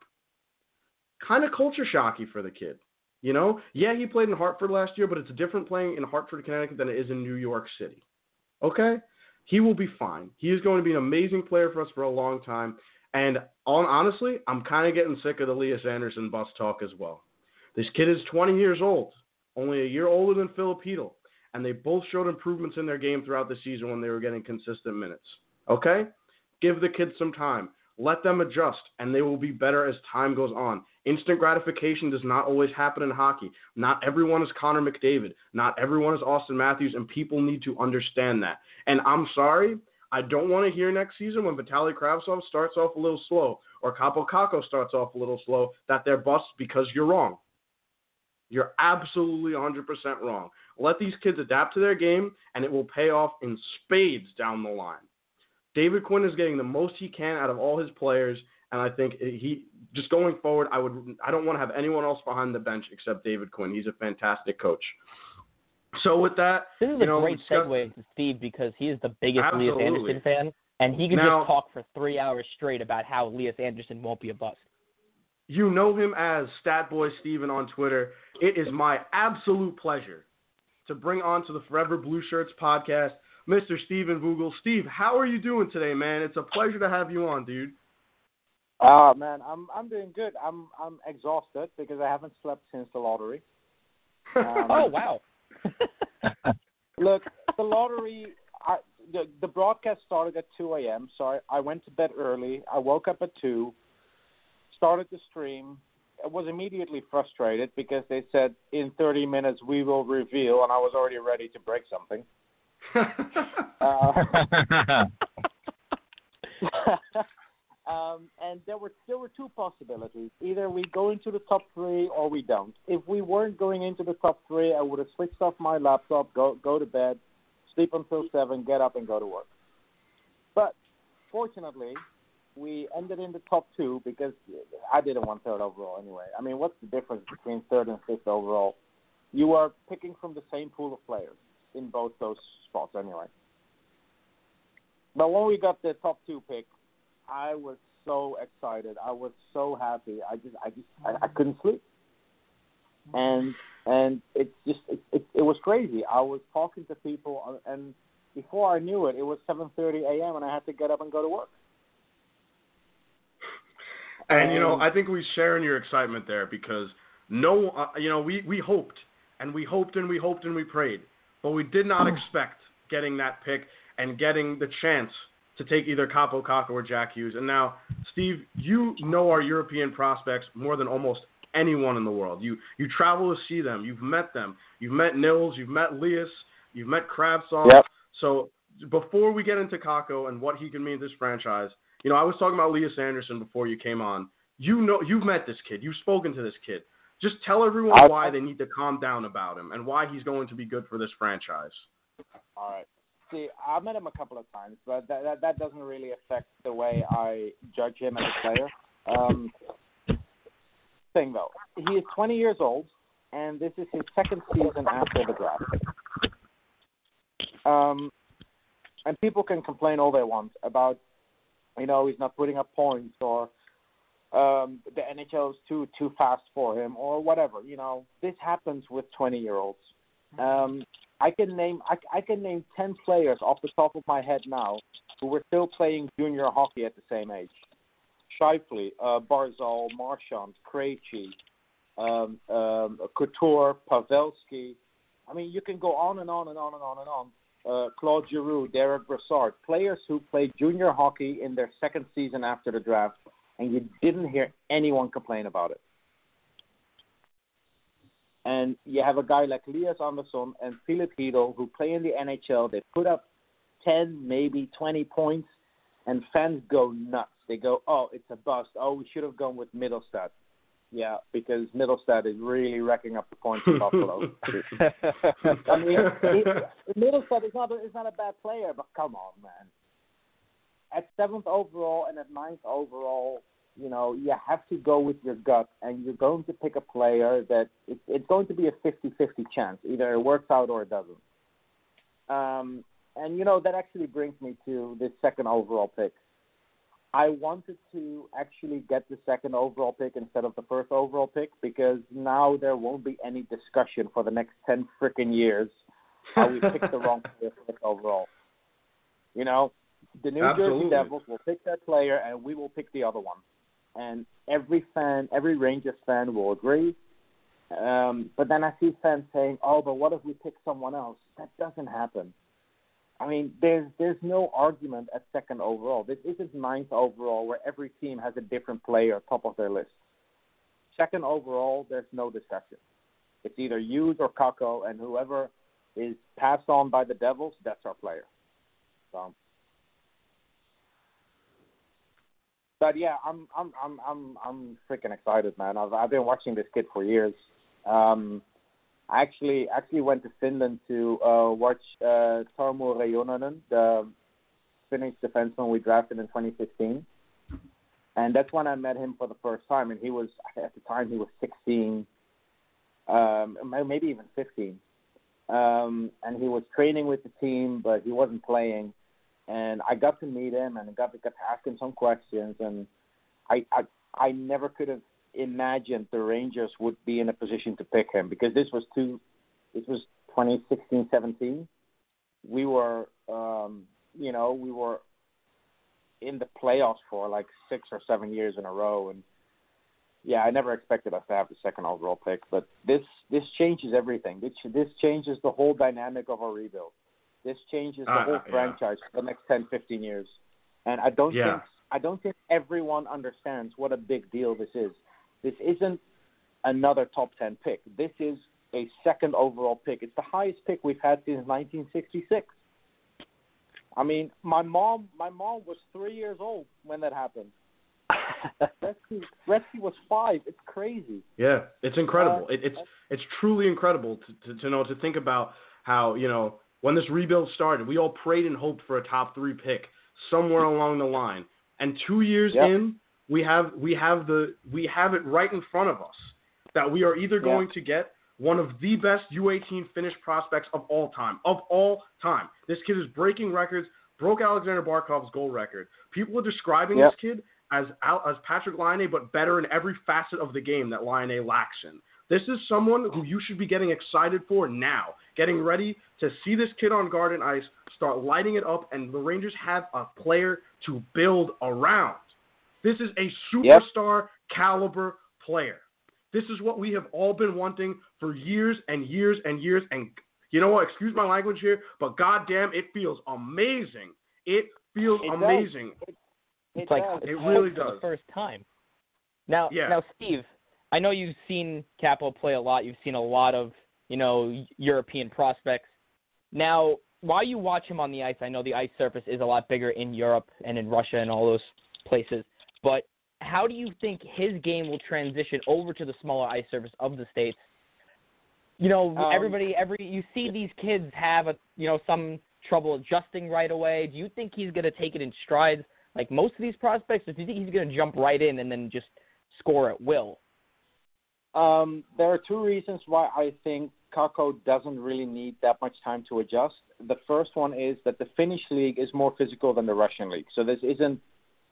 [SPEAKER 3] Kind of culture shocky for the kid. Yeah, he played in Hartford last year, but it's different playing in Hartford, Connecticut than it is in New York City. Okay? He will be fine. He is going to be an amazing player for us for a long time. And honestly, I'm kind of getting sick of the Elias Anderson bus talk as well. This kid is 20 years old, only a year older than Filipino, and they both showed improvements in their game throughout the season when they were getting consistent minutes. Okay? Give the kids some time. Let them adjust, and they will be better as time goes on. Instant gratification does not always happen in hockey. Not everyone is Connor McDavid. Not everyone is Austin Matthews, and people need to understand that. And I'm sorry, I don't want to hear next season when Vitaly Kravtsov starts off a little slow or Kaapo Kakko starts off a little slow that they're busts because you're wrong. You're absolutely 100% wrong. Let these kids adapt to their game, and it will pay off in spades down the line. David Quinn is getting the most he can out of all his players, and I think he just going forward, I don't want to have anyone else behind the bench except David Quinn. He's a fantastic coach. So with that,
[SPEAKER 4] this is a great segue to Steve because he is the biggest Elias Anderson fan, and he can just talk for 3 hours straight about how Elias Anderson won't be a bust.
[SPEAKER 3] You know him as Statboy Steven on Twitter. It is my absolute pleasure to bring on to the Forever Blue Shirts podcast Mr. Steven Vogel. Steve, how are you doing today, man? It's a pleasure to have you on, dude.
[SPEAKER 6] Man, I'm doing good. I'm exhausted because I haven't slept since the lottery.
[SPEAKER 4] Oh, wow.
[SPEAKER 6] Look, the lottery, the broadcast started at 2 a.m., so I went to bed early. I woke up at 2, started the stream. I was immediately frustrated because they said in 30 minutes we will reveal, and I was already ready to break something. And there were two possibilities. Either we go into the top 3 or we don't. If we weren't going into the top 3, I would have switched off my laptop, go to bed, sleep until 7, get up and go to work. But fortunately, we ended in the top 2 because I didn't want 3rd overall anyway. I mean, what's the difference between 3rd and 5th overall? You are picking from the same pool of players in both those spots anyway. But when we got the top 2 pick, I was so excited. I was so happy. I couldn't sleep. And it was crazy. I was talking to people, and before I knew it, it was 7:30 a.m. and I had to get up and go to work.
[SPEAKER 3] And I think we share in your excitement there because we hoped and we hoped and we hoped and we prayed, but we did not expect getting that pick and getting the chance to take either Kaapo Kakko or Jack Hughes. And now, Steve, you know our European prospects more than almost anyone in the world. You travel to see them. You've met them. You've met Nils. You've met Elias. You've met Kravtsov.
[SPEAKER 6] Yep.
[SPEAKER 3] So before we get into Kakko and what he can mean to this franchise, I was talking about Elias Anderson before you came on. You've met this kid. You've spoken to this kid. Just tell everyone why they need to calm down about him and why he's going to be good for this franchise.
[SPEAKER 6] All right. See, I met him a couple of times, but that doesn't really affect the way I judge him as a player. Thing though, he is 20 years old, and this is his 2nd season after the draft. And people can complain all they want about You know, he's not putting up points, or the NHL is too fast for him, or whatever. You know, this happens with 20-year-olds. I can name 10 players off the top of my head now who were still playing junior hockey at the same age. Scheifele, Barzal, Marchand, Krejci, Couture, Pavelski. I mean, you can go on and on and on and on and on. Claude Giroux, Derek Brassard, players who played junior hockey in their second season after the draft, and you didn't hear anyone complain about it. And you have a guy like Elias Andersson and Philip Hedl who play in the NHL. They put up 10, maybe 20 points, and fans go nuts. They go, oh, it's a bust. Oh, we should have gone with Middlestad. Yeah, because Middlestad is really racking up the points in Buffalo. I mean, Middlestad is not a bad player, but come on, man. At 7th overall and at 9th overall, you know, you have to go with your gut, and you're going to pick a player that it's going to be a 50-50 chance. Either it works out or it doesn't. And, you know, that actually brings me to this 2nd overall pick. I wanted to actually get the 2nd overall pick instead of the 1st overall pick because now there won't be any discussion for the next 10 freaking years how we picked the wrong player for 1st overall. You know, the New Jersey Devils will pick that player and we will pick the other one. And every Rangers fan will agree. But then I see fans saying, oh, but what if we pick someone else? That doesn't happen. I mean, there's no argument at 2nd overall. This isn't 9th overall where every team has a different player top of their list. 2nd overall, there's no discussion. It's either Hughes or Kakko, and whoever is passed on by the Devils, that's our player. So, but yeah, I'm freaking excited, man. I've been watching this kid for years. I actually went to Finland to watch Tarmo Reijonen, the Finnish defenseman we drafted in 2015. And that's when I met him for the first time. And he was, at the time, he was 16, maybe even 15. And he was training with the team, but he wasn't playing. And I got to meet him and got to ask him some questions. And I never could have imagined the Rangers would be in a position to pick him because this was 2016-17. We were, we were in the playoffs for like 6 or 7 years in a row, and yeah, I never expected us to have the 2nd overall pick. But this changes everything. This changes the whole dynamic of our rebuild. This changes the whole franchise for the next 10, 15 years. And I don't think everyone understands what a big deal this is. This isn't another top 10 pick. This is a 2nd overall pick. It's the highest pick we've had since 1966. I mean, my mom was 3 years old when that happened. Gretzky was 5. It's crazy.
[SPEAKER 3] Yeah, it's incredible. It's truly incredible to think about how, you know, when this rebuild started, we all prayed and hoped for a top 3 pick somewhere along the line, and 2 years in. We have it right in front of us that we are either going to get one of the best U18 Finnish prospects of all time. This kid is breaking records, broke Alexander Barkov's goal record. People are describing this kid as Patrick Laine, but better in every facet of the game that Laine lacks in. This is someone who you should be getting excited for now, getting ready to see this kid on Garden Ice, start lighting it up, and the Rangers have a player to build around. This is a superstar caliber player. This is what we have all been wanting for years and years and years. And you know what? Excuse my language here, but goddamn, it feels amazing. It feels amazing.
[SPEAKER 4] It's like
[SPEAKER 3] it really does.
[SPEAKER 4] For the first time. Now, Steve, I know you've seen Capo play a lot. You've seen a lot of, you know, European prospects. Now, while you watch him on the ice, I know the ice surface is a lot bigger in Europe and in Russia and all those places. But how do you think his game will transition over to the smaller ice surface of the States? You know, you see these kids have some trouble adjusting right away. Do you think he's going to take it in strides like most of these prospects, or do you think he's going to jump right in and then just score at will?
[SPEAKER 6] There are 2 reasons why I think Kakko doesn't really need that much time to adjust. The first one is that the Finnish league is more physical than the Russian league. So this isn't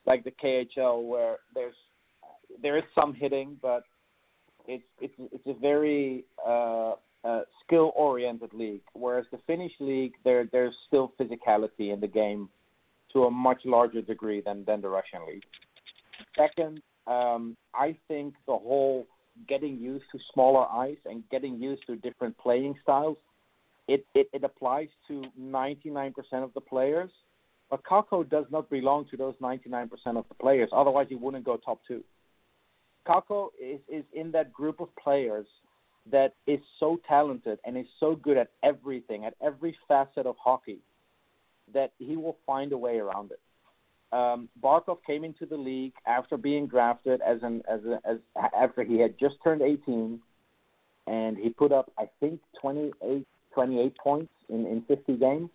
[SPEAKER 6] like the KHL, where there is some hitting, but it's a very skill-oriented league. Whereas the Finnish league, there's still physicality in the game to a much larger degree than the Russian league. Second, I think the whole getting used to smaller ice and getting used to different playing styles, it applies to 99% of the players. But Kakko does not belong to those 99% of the players. Otherwise, he wouldn't go top 2. Kakko is in that group of players that is so talented and is so good at everything, at every facet of hockey, that he will find a way around it. Barkov came into the league after being drafted after he had just turned 18, and he put up, I think, 28 points in 50 games.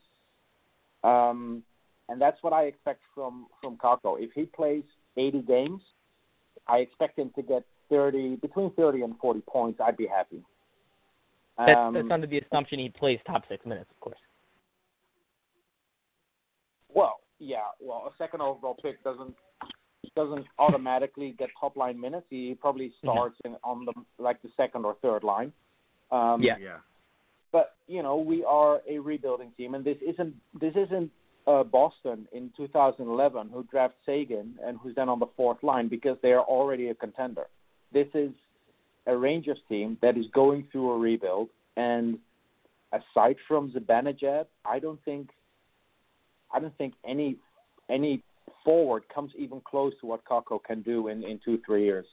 [SPEAKER 6] And that's what I expect from Kakko. If he plays 80 games, I expect him to get between 30 and 40 points. I'd be happy.
[SPEAKER 4] That's under the assumption he plays top 6 minutes, of course.
[SPEAKER 6] Well, yeah. Well, a second overall pick doesn't automatically get top line minutes. He probably starts on the second or third line.
[SPEAKER 4] Yeah.
[SPEAKER 6] But we are a rebuilding team, and this isn't Boston in 2011 who drafted Sagan and who's then on the fourth line because they are already a contender. This is a Rangers team that is going through a rebuild, and aside from Zibanejad, I don't think any forward comes even close to what Kakko can do in 2-3 years.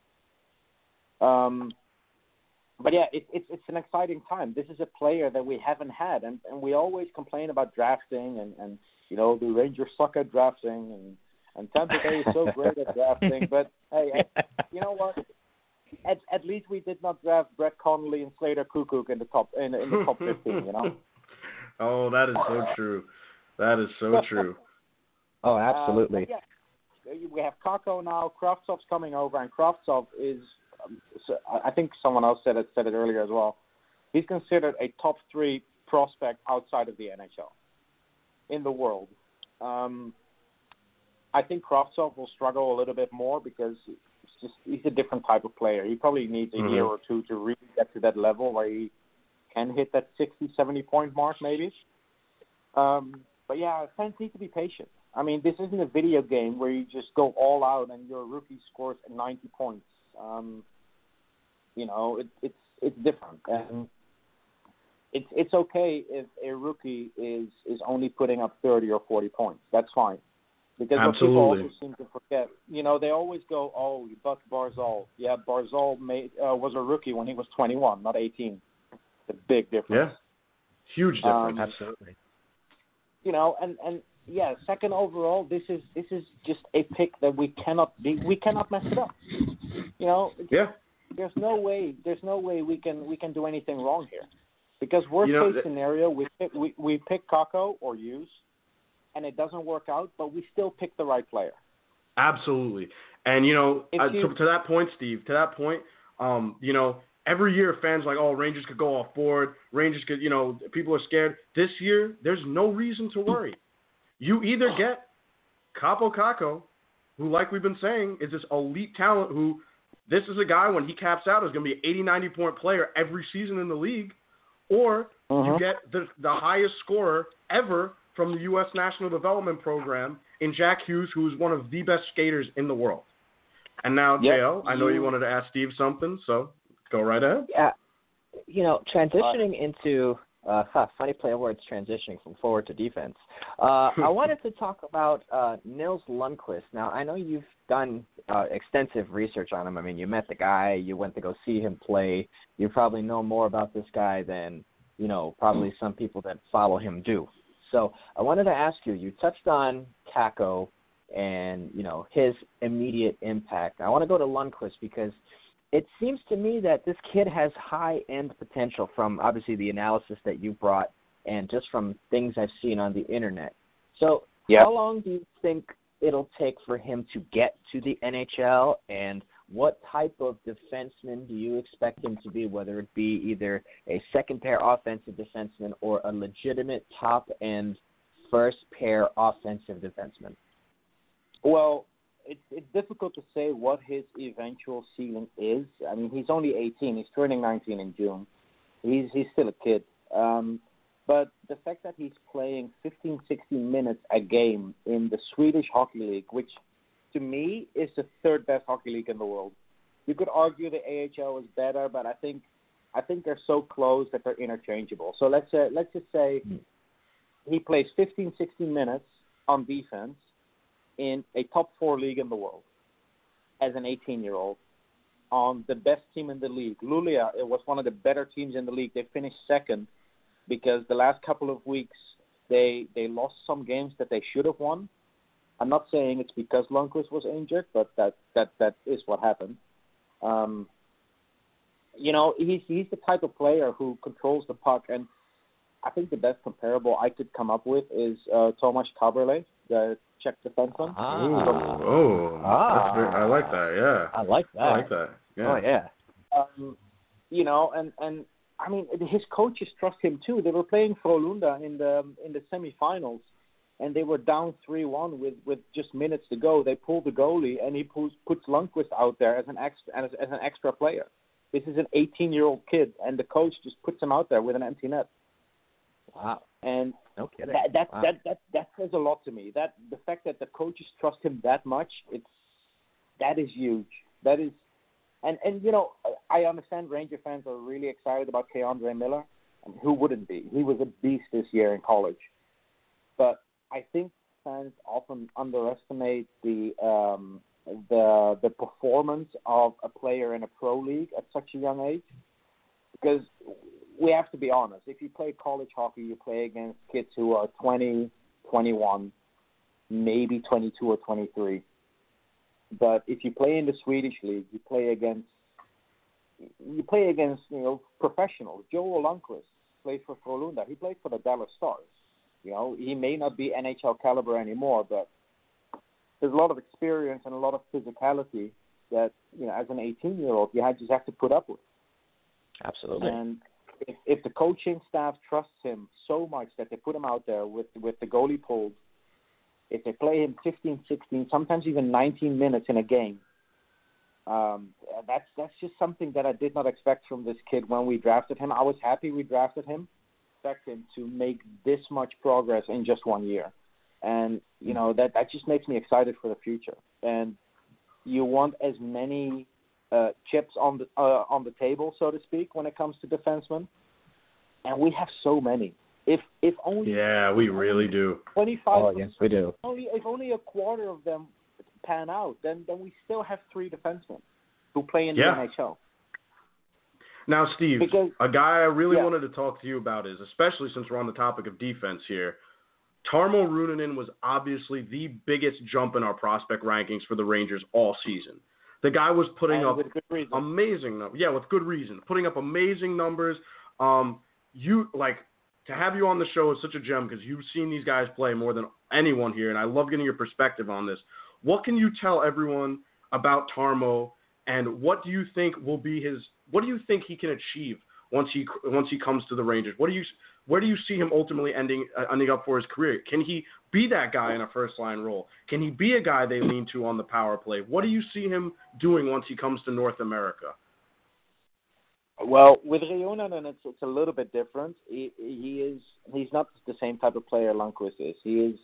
[SPEAKER 6] But yeah, it's an exciting time. This is a player that we haven't had, and we always complain about drafting, and the Rangers suck at drafting, and Tampa Bay is so great at drafting. But hey, you know what? At least we did not draft Brett Connolly and Slater Kukuk in the top 15.
[SPEAKER 3] Oh, that is so true. That is so true.
[SPEAKER 4] Oh, absolutely.
[SPEAKER 6] Yeah, we have Kakko now. Kravtsov's coming over, and Kravtsov is. I think someone else said it earlier as well. He's considered a top 3 prospect outside of the NHL in the world. I think Kravtsov will struggle a little bit more because he's a different type of player. He probably needs a year or two to really get to that level where he can hit that 60, 70 point mark maybe. But yeah, fans need to be patient. I mean, this isn't a video game where you just go all out and your rookie scores 90 points. It's different, and it's okay if a rookie is only putting up 30 or 40 points. That's fine, because what people also seem to forget, they always go, "Oh, but Barzal." Yeah, Barzal was a rookie when he was 21, not 18. It's a big difference.
[SPEAKER 3] Yeah, huge difference.
[SPEAKER 4] Absolutely.
[SPEAKER 6] And yeah, second overall, this is just a pick that we cannot mess it up. There's no way we can do anything wrong here, because worst case scenario, we pick Kakko or Hughes, and it doesn't work out, but we still pick the right player.
[SPEAKER 3] Absolutely, and to that point, Steve, every year fans are like, oh, Rangers could go off board, Rangers could, people are scared. This year, there's no reason to worry. You either get Kaapo Kakko, who, like we've been saying, is this elite talent who, this is a guy, when he caps out, is going to be an 80, 90-point player every season in the league, or you get the highest scorer ever from the U.S. National Development Program in Jack Hughes, who is one of the best skaters in the world. And now, JL, I know you wanted to ask Steve something, so go right ahead.
[SPEAKER 4] Yeah, transitioning into funny play of words, transitioning from forward to defense. I wanted to talk about Nils Lundkvist. Now, I know you've done extensive research on him. I mean, you met the guy, you went to go see him play. You probably know more about this guy than, probably some people that follow him do. So I wanted to ask you, you touched on Kakko and, his immediate impact. I want to go to Lundkvist because it seems to me that this kid has high-end potential from, obviously, the analysis that you brought and just from things I've seen on the Internet. So how long do you think it'll take for him to get to the NHL, and what type of defenseman do you expect him to be, whether it be either a second-pair offensive defenseman or a legitimate top-end first-pair offensive defenseman?
[SPEAKER 6] Well, it's difficult to say what his eventual ceiling is. I mean, he's only 18. He's turning 19 in June. He's still a kid. But the fact that he's playing 15, 16 minutes a game in the Swedish Hockey League, which to me is the third best hockey league in the world. You could argue the AHL is better, but I think they're so close that they're interchangeable. So let's just say he plays 15, 16 minutes on defense in a top 4 league in the world as an 18-year-old on the best team in the league. Luleå, it was one of the better teams in the league. They finished second because the last couple of weeks they lost some games that they should have won. I'm not saying it's because Lundqvist was injured, but that is what happened. He's the type of player who controls the puck, and I think the best comparable I could come up with is Tomáš Kaberle, the Czech defenseman.
[SPEAKER 3] I like that. Yeah,
[SPEAKER 4] I like that.
[SPEAKER 3] I like that. Yeah.
[SPEAKER 4] Oh yeah.
[SPEAKER 6] And I mean, his coaches trust him too. They were playing Frölunda in the semifinals, and they were down 3-1 with just minutes to go. They pulled the goalie, and he puts Lundqvist out there as an extra player. This is an 18-year-old kid, and the coach just puts him out there with an empty net.
[SPEAKER 4] Wow.
[SPEAKER 6] And
[SPEAKER 4] no kidding.
[SPEAKER 6] That says a lot to me. That the fact that the coaches trust him that much, that is huge. That is, and I understand Ranger fans are really excited about K'Andre Miller, and who wouldn't be? He was a beast this year in college. But I think fans often underestimate the performance of a player in a pro league at such a young age, because we have to be honest. If you play college hockey, you play against kids who are 20, 21, maybe 22 or 23. But if you play in the Swedish league, you play against professionals. Joel Lundqvist plays for Frölunda. He played for the Dallas Stars. He may not be NHL caliber anymore, but there's a lot of experience and a lot of physicality that, as an 18-year-old, you just have to put up with.
[SPEAKER 4] Absolutely.
[SPEAKER 6] And if the coaching staff trusts him so much that they put him out there with the goalie pulled, if they play him 15, 16, sometimes even 19 minutes in a game, that's just something that I did not expect from this kid when we drafted him. I was happy we drafted him. Expect him to make this much progress in just 1 year. And, that just makes me excited for the future. And you want as many chips on the table, so to speak, when it comes to defensemen. And we have so many. If only
[SPEAKER 3] we really do.
[SPEAKER 6] 25.
[SPEAKER 4] Oh, yes, we do.
[SPEAKER 6] If only a quarter of them pan out, then we still have 3 defensemen who play in the NHL.
[SPEAKER 3] Now, Steve, a guy I really wanted to talk to you about is, especially since we're on the topic of defense here, Tarmo Reunanen was obviously the biggest jump in our prospect rankings for the Rangers all season. The guy was putting up amazing numbers. Yeah, with good reason. Putting up amazing numbers. To have you on the show is such a gem because you've seen these guys play more than anyone here, and I love getting your perspective on this. What can you tell everyone about Tarmo, and what do you think what do you think he can achieve once he comes to the Rangers? Where do you see him ultimately ending up for his career? Can he be that guy in a first-line role? Can he be a guy they lean to on the power play? What do you see him doing once he comes to North America?
[SPEAKER 6] Well, with Reunanen, it's a little bit different. He's not the same type of player Lundqvist is.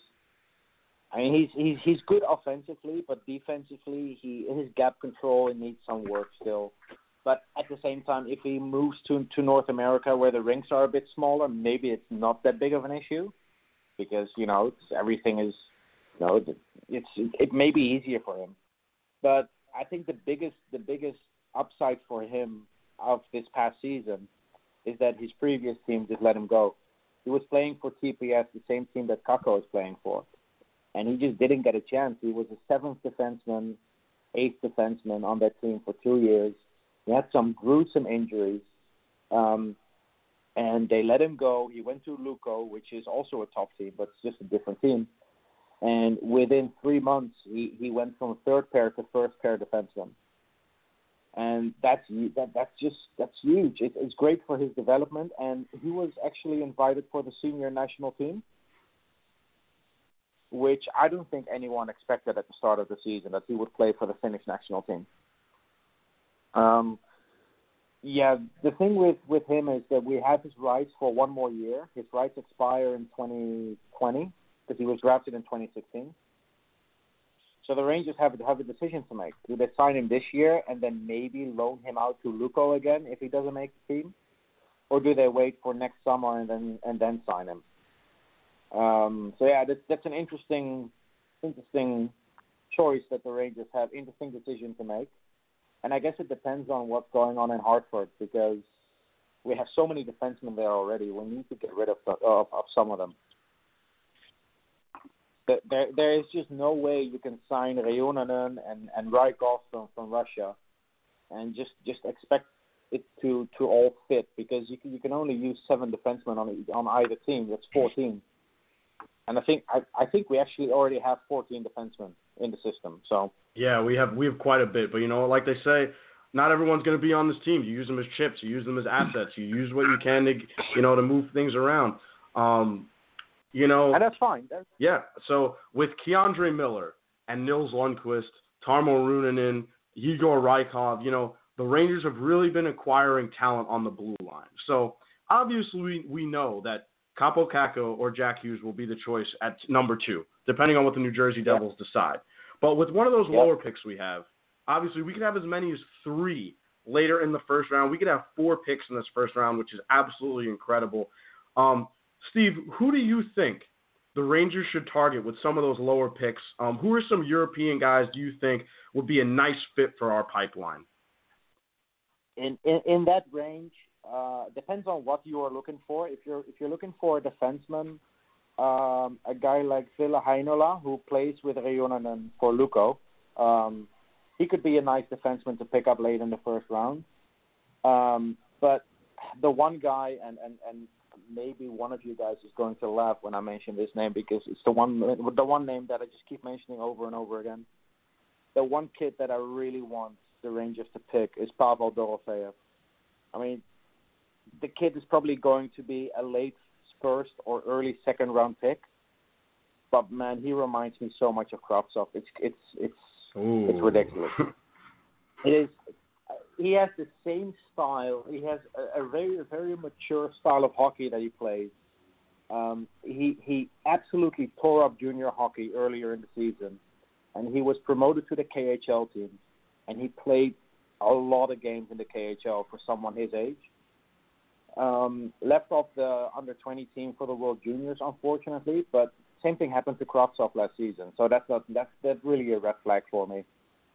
[SPEAKER 6] He's good offensively, but defensively, his gap control needs some work still. But at the same time, if he moves to North America where the rinks are a bit smaller, maybe it's not that big of an issue because, everything is, it may be easier for him. But I think the biggest upside for him of this past season is that his previous team just let him go. He was playing for TPS, the same team that Kakko is playing for. And he just didn't get a chance. He was a 7th defenseman, 8th defenseman on that team for 2 years. He had some gruesome injuries, and they let him go. He went to Lukko, which is also a top team, but it's just a different team. And within 3 months, he went from 3rd pair to 1st pair defenseman. And that's huge. It's great for his development, and he was actually invited for the senior national team. which I don't think anyone expected at the start of the season, that he would play for the Finnish national team. The thing with him is that we have his rights for one more year. His rights expire in 2020 because he was drafted in 2016. So the Rangers have a decision to make. Do they sign him this year and then maybe loan him out to Lukko again if he doesn't make the team? Or do they wait for next summer and then sign him? That's an interesting choice that the Rangers have, interesting decision to make. And I guess it depends on what's going on in Hartford, because we have so many defensemen there already. We need to get rid of some of them. There is just no way you can sign Reunanen and Rykov from Russia and just expect it to all fit, because you can only use 7 defensemen on either team. That's 14. And I think we actually already have 14 defensemen in the system. So
[SPEAKER 3] yeah, we have quite a bit. But like they say, not everyone's going to be on this team. You use them as chips. You use them as assets. You use what you can to move things around. And
[SPEAKER 6] that's fine.
[SPEAKER 3] Yeah. So with Keandre Miller and Nils Lundqvist, Tarmo Reunanen, Igor Rykov, the Rangers have really been acquiring talent on the blue line. So obviously we know that Kaapo Kakko or Jack Hughes will be the choice at number 2, depending on what the New Jersey Devils decide. But with one of those lower picks we have, obviously we could have as many as 3 later in the first round. We could have 4 picks in this first round, which is absolutely incredible. Steve, who do you think the Rangers should target with some of those lower picks? Who are some European guys do you think would be a nice fit for our pipeline?
[SPEAKER 6] In that range, depends on what you are looking for. If you're looking for a defenseman, a guy like Ville Heinola, who plays with Reunanen for Lukko, he could be a nice defenseman to pick up late in the first round. But the one guy, and maybe one of you guys is going to laugh when I mention this name, because it's the one name that I just keep mentioning over and over again. The one kid that I really want the Rangers to pick is Pavel Dorofeyev. I mean, the kid is probably going to be a late first or early second round pick, but man, he reminds me so much of Kravtsov. It's ridiculous. It is. He has the same style. He has a very, very mature style of hockey that he plays. He absolutely tore up junior hockey earlier in the season, and he was promoted to the KHL team, and he played a lot of games in the KHL for someone his age. Left off the under-20 team for the World Juniors, unfortunately, but same thing happened to Kravtsov last season, so that's really a red flag for me.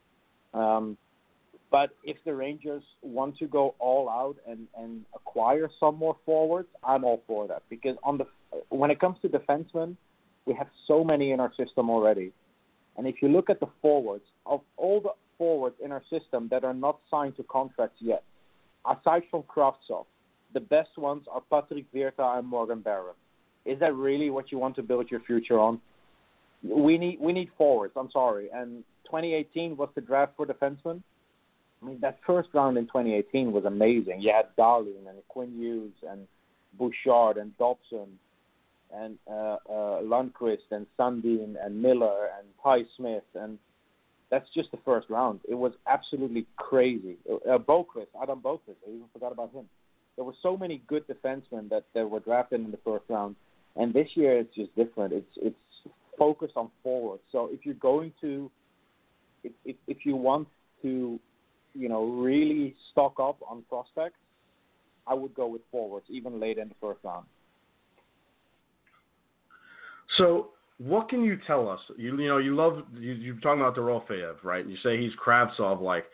[SPEAKER 6] But if the Rangers want to go all out and acquire some more forwards, I'm all for that, because when it comes to defensemen, we have so many in our system already. And if you look at the forwards, of all the forwards in our system that are not signed to contracts yet, aside from Kravtsov, the best ones are Patrick Virta and Morgan Barron. Is that really what you want to build your future on? We need forwards, I'm sorry. And 2018 was the draft for defensemen. I mean, that first round in 2018 was amazing. You had Dahlin and Quinn Hughes and Bouchard and Dobson and Lundqvist and Sundin and Miller and Ty Smith, and that's just the first round. It was absolutely crazy. Adam Boqvist, I even forgot about him. There were so many good defensemen that were drafted in the first round, and this year it's just different. It's focused on forwards. So if you're going to, if you want to, really stock up on prospects, I would go with forwards, even late in the first round.
[SPEAKER 3] So what can you tell us? You're talking about Dorofeyev, right? You say he's Kravtsov-like.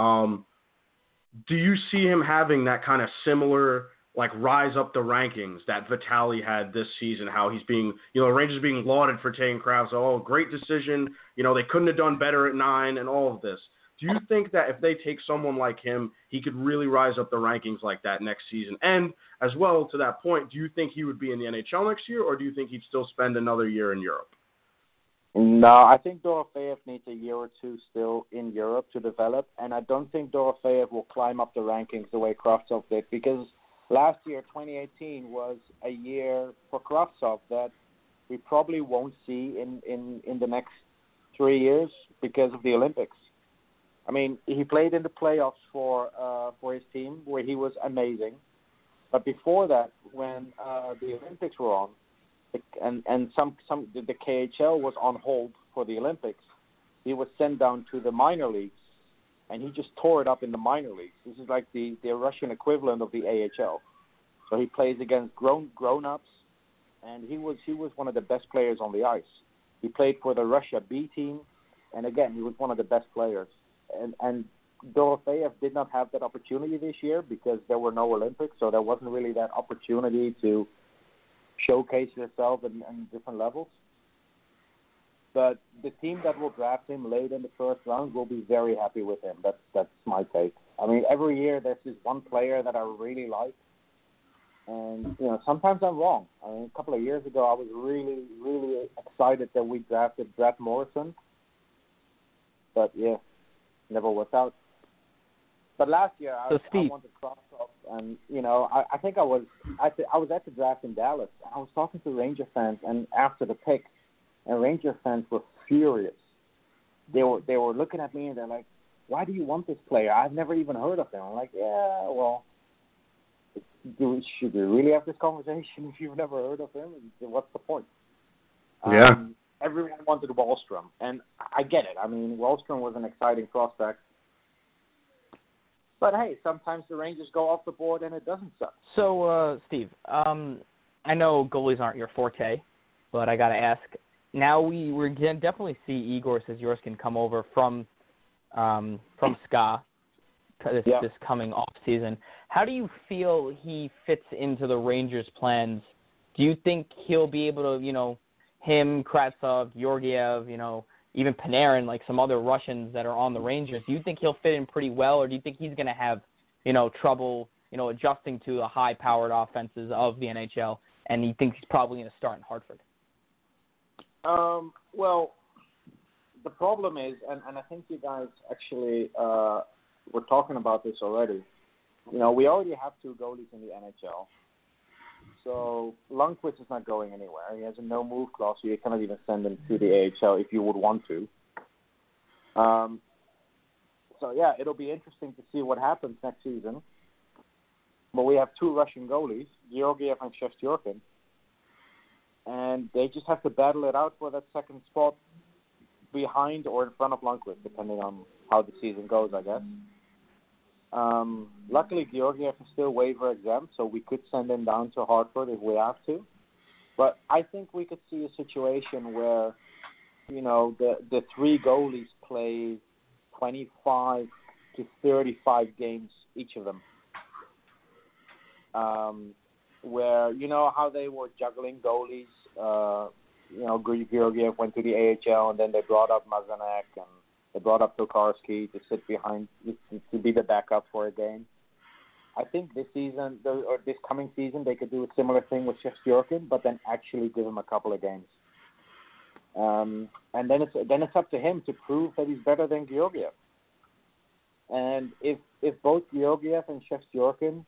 [SPEAKER 3] Do you see him having that kind of similar, rise up the rankings that Vitali had this season? How he's being, Rangers being lauded for taking Kravtsov. Oh, great decision. They couldn't have done better at 9 and all of this. Do you think that if they take someone like him, he could really rise up the rankings like that next season? And as well, to that point, do you think he would be in the NHL next year, or do you think he'd still spend another year in Europe?
[SPEAKER 6] No, I think Dorofeyev needs a year or two still in Europe to develop, and I don't think Dorofeyev will climb up the rankings the way Kravtsov did, because last year, 2018, was a year for Kravtsov that we probably won't see in the next 3 years because of the Olympics. I mean, he played in the playoffs for his team where he was amazing. But before that, when the Olympics were on, and the KHL was on hold for the Olympics, he was sent down to the minor leagues, and he just tore it up in the minor leagues. This is like the Russian equivalent of the AHL. So he plays against grown-ups, and he was one of the best players on the ice. He played for the Russia B team, and again, he was one of the best players. And Dorofeyev did not have that opportunity this year because there were no Olympics, so there wasn't really that opportunity to showcase yourself in different levels. But the team that will draft him late in the first round will be very happy with him. That's my take. I mean, every year there's this one player that I really like, and sometimes I'm wrong. I mean, a couple of years ago I was really, really excited that we drafted Brett Morrison, but yeah, never worked out. But last year I wanted Kravtsov, and I think I was at the draft in Dallas. I was talking to Ranger fans, and after the pick, and Ranger fans were furious. They were looking at me and they're like, "Why do you want this player? I've never even heard of him." I'm like, "Yeah, well, should we really have this conversation if you've never heard of him? What's the point?"
[SPEAKER 3] Yeah.
[SPEAKER 6] Everyone wanted Wahlstrom, and I get it. I mean, Wahlstrom was an exciting prospect. But hey, sometimes the Rangers go off the board and it doesn't suck.
[SPEAKER 4] So, Steve, I know goalies aren't your forte, but I got to ask. Now we're going to definitely see Igor Sisyorskin come over from SKA this coming off season. How do you feel he fits into the Rangers' plans? Do you think he'll be able to, him, Kravtsov, Georgiev, even Panarin, like some other Russians that are on the Rangers, do you think he'll fit in pretty well, or do you think he's going to have, trouble, adjusting to the high-powered offenses of the NHL, and you think he's probably going to start in Hartford?
[SPEAKER 6] Well, the problem is, and I think you guys actually were talking about this already, we already have 2 goalies in the NHL. So Lundqvist is not going anywhere. He has a no-move clause, so you cannot even send him to the AHL if you would want to. So, yeah, it'll be interesting to see what happens next season. But we have 2 Russian goalies, Georgiev and Shesterkin, and they just have to battle it out for that second spot behind or in front of Lundqvist, depending on how the season goes, I guess. Luckily, Georgiev is still waiver exempt, so we could send him down to Hartford if we have to. But I think we could see a situation where, the 3 goalies play 25 to 35 games, each of them. Where, how they were juggling goalies. Georgiev went to the AHL, and then they brought up Mazanek, and they brought up Tokarski to sit behind, to be the backup for a game. I think this season, or this coming season, they could do a similar thing with Shesterkin, but then actually give him a couple of games. And then it's up to him to prove that he's better than Georgiev. And if both Georgiev and Shesterkin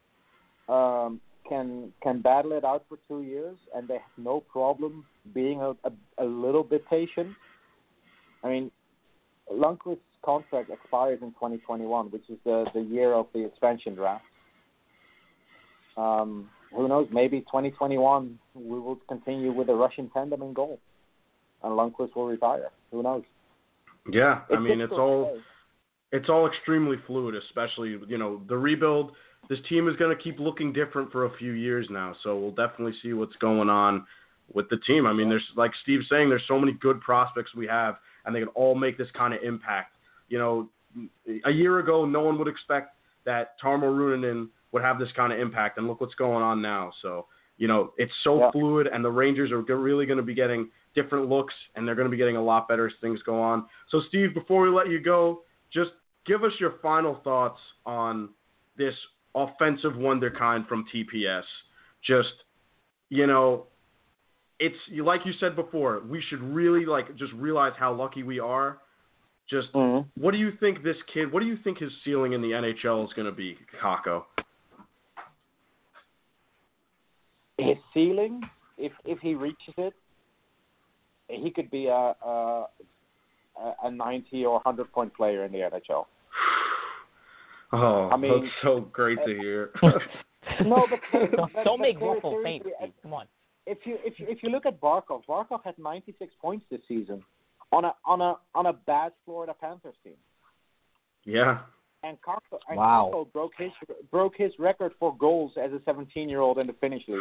[SPEAKER 6] can battle it out for 2 years, and they have no problem being a little bit patient. I mean, Lundqvist's contract expires in 2021, which is the year of the expansion draft. Who knows? Maybe 2021 we will continue with the Russian tandem in goal, and Lundqvist will retire. Who knows?
[SPEAKER 3] Yeah, I mean it's all extremely fluid, especially the rebuild. This team is going to keep looking different for a few years now, so we'll definitely see what's going on with the team. I mean, there's, like Steve's saying, there's so many good prospects we have, and they can all make this kind of impact. A year ago, no one would expect that Tarmo Ruunanen would have this kind of impact, and look what's going on now. So, it's so fluid, and the Rangers are really going to be getting different looks, and they're going to be getting a lot better as things go on. So, Steve, before we let you go, just give us your final thoughts on this offensive wonderkind from TPS. Just, it's like you said before, we should really just realize how lucky we are. Just what do you think his ceiling in the NHL is going to be, Kakko?
[SPEAKER 6] His ceiling, if he reaches it, he could be a 90 or 100-point player in the NHL.
[SPEAKER 3] Oh,
[SPEAKER 6] I mean,
[SPEAKER 3] that's so great to hear.
[SPEAKER 6] No, but
[SPEAKER 4] Don't make
[SPEAKER 6] seriously,
[SPEAKER 4] Wuerffel faint, Steve. Come on.
[SPEAKER 6] If you look at Barkov had 96 points this season on a bad Florida Panthers team.
[SPEAKER 3] Yeah.
[SPEAKER 6] And Kakko
[SPEAKER 5] Wow.
[SPEAKER 6] broke his record for goals as a 17-year-old in the Finnish league.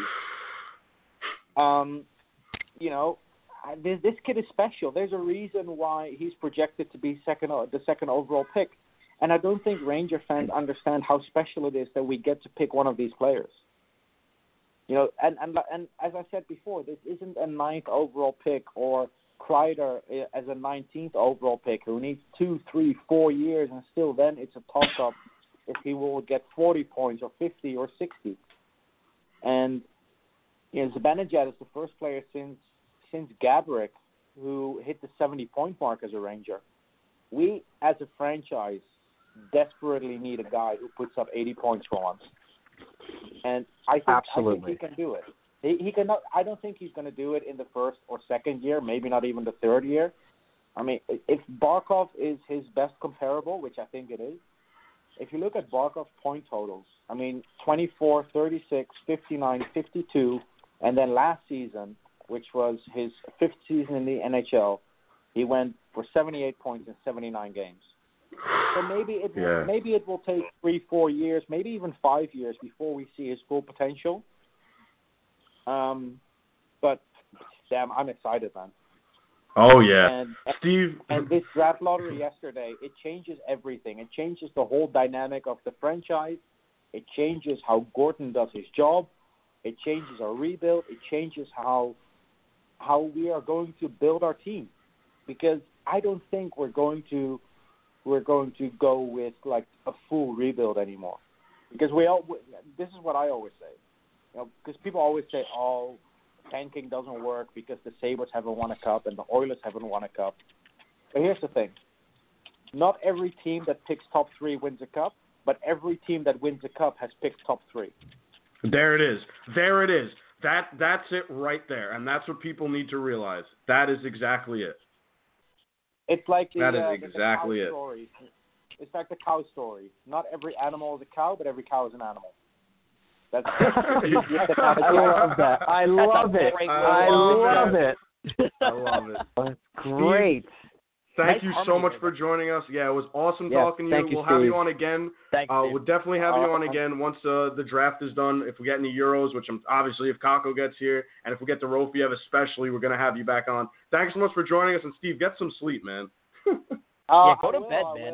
[SPEAKER 6] This kid is special. There's a reason why he's projected to be the second overall pick. And I don't think Ranger fans understand how special it is that we get to pick one of these players. And as I said before, this isn't a 9th overall pick or Kreider as a 19th overall pick who needs 2, 3, 4 years, and still then it's a toss-up if he will get 40 points or 50 or 60. And Zibanejad is the first player since Gaborik who hit the 70-point mark as a Ranger. We, as a franchise, desperately need a guy who puts up 80 points for once. And I think he can do it. He cannot. I don't think he's going to do it in the first or second year, maybe not even the third year. I mean, if Barkov is his best comparable, which I think it is, if you look at Barkov's point totals, I mean, 24, 36, 59, 52, and then last season, which was his 5th season in the NHL, he went for 78 points in 79 games. So maybe it will take 3-4 years, maybe even 5 years before we see his full potential. But damn, I'm excited, man.
[SPEAKER 3] Oh yeah,
[SPEAKER 6] and
[SPEAKER 3] Steve.
[SPEAKER 6] And this draft lottery yesterday, it changes everything. It changes the whole dynamic of the franchise. It changes how Gorton does his job. It changes our rebuild. It changes how we are going to build our team, because I don't think we're going to go with like a full rebuild anymore. Because this is what I always say, because people always say, "Oh, tanking doesn't work because the Sabres haven't won a cup and the Oilers haven't won a cup." But here's the thing: not every team that picks top 3 wins a cup, but every team that wins a cup has picked top 3.
[SPEAKER 3] There it is. There it is. That's it right there, and that's what people need to realize. That is exactly it.
[SPEAKER 6] It's like the cow
[SPEAKER 3] it.
[SPEAKER 6] story. It's like the cow story. Not every animal is a cow, but every cow is an animal. That's
[SPEAKER 5] I love that. I love it. I love it.
[SPEAKER 3] I love it.
[SPEAKER 5] That's great.
[SPEAKER 3] Thank you so much for joining us. Yeah, it was awesome talking to you. We'll have you on again. We'll definitely have you on again once the draft is done. If we get any Euros, which obviously if Kakko gets here, and if we get to Rofiev especially, we're going to have you back on. Thanks so much for joining us. And Steve, get some sleep, man.
[SPEAKER 4] Go to bed, man.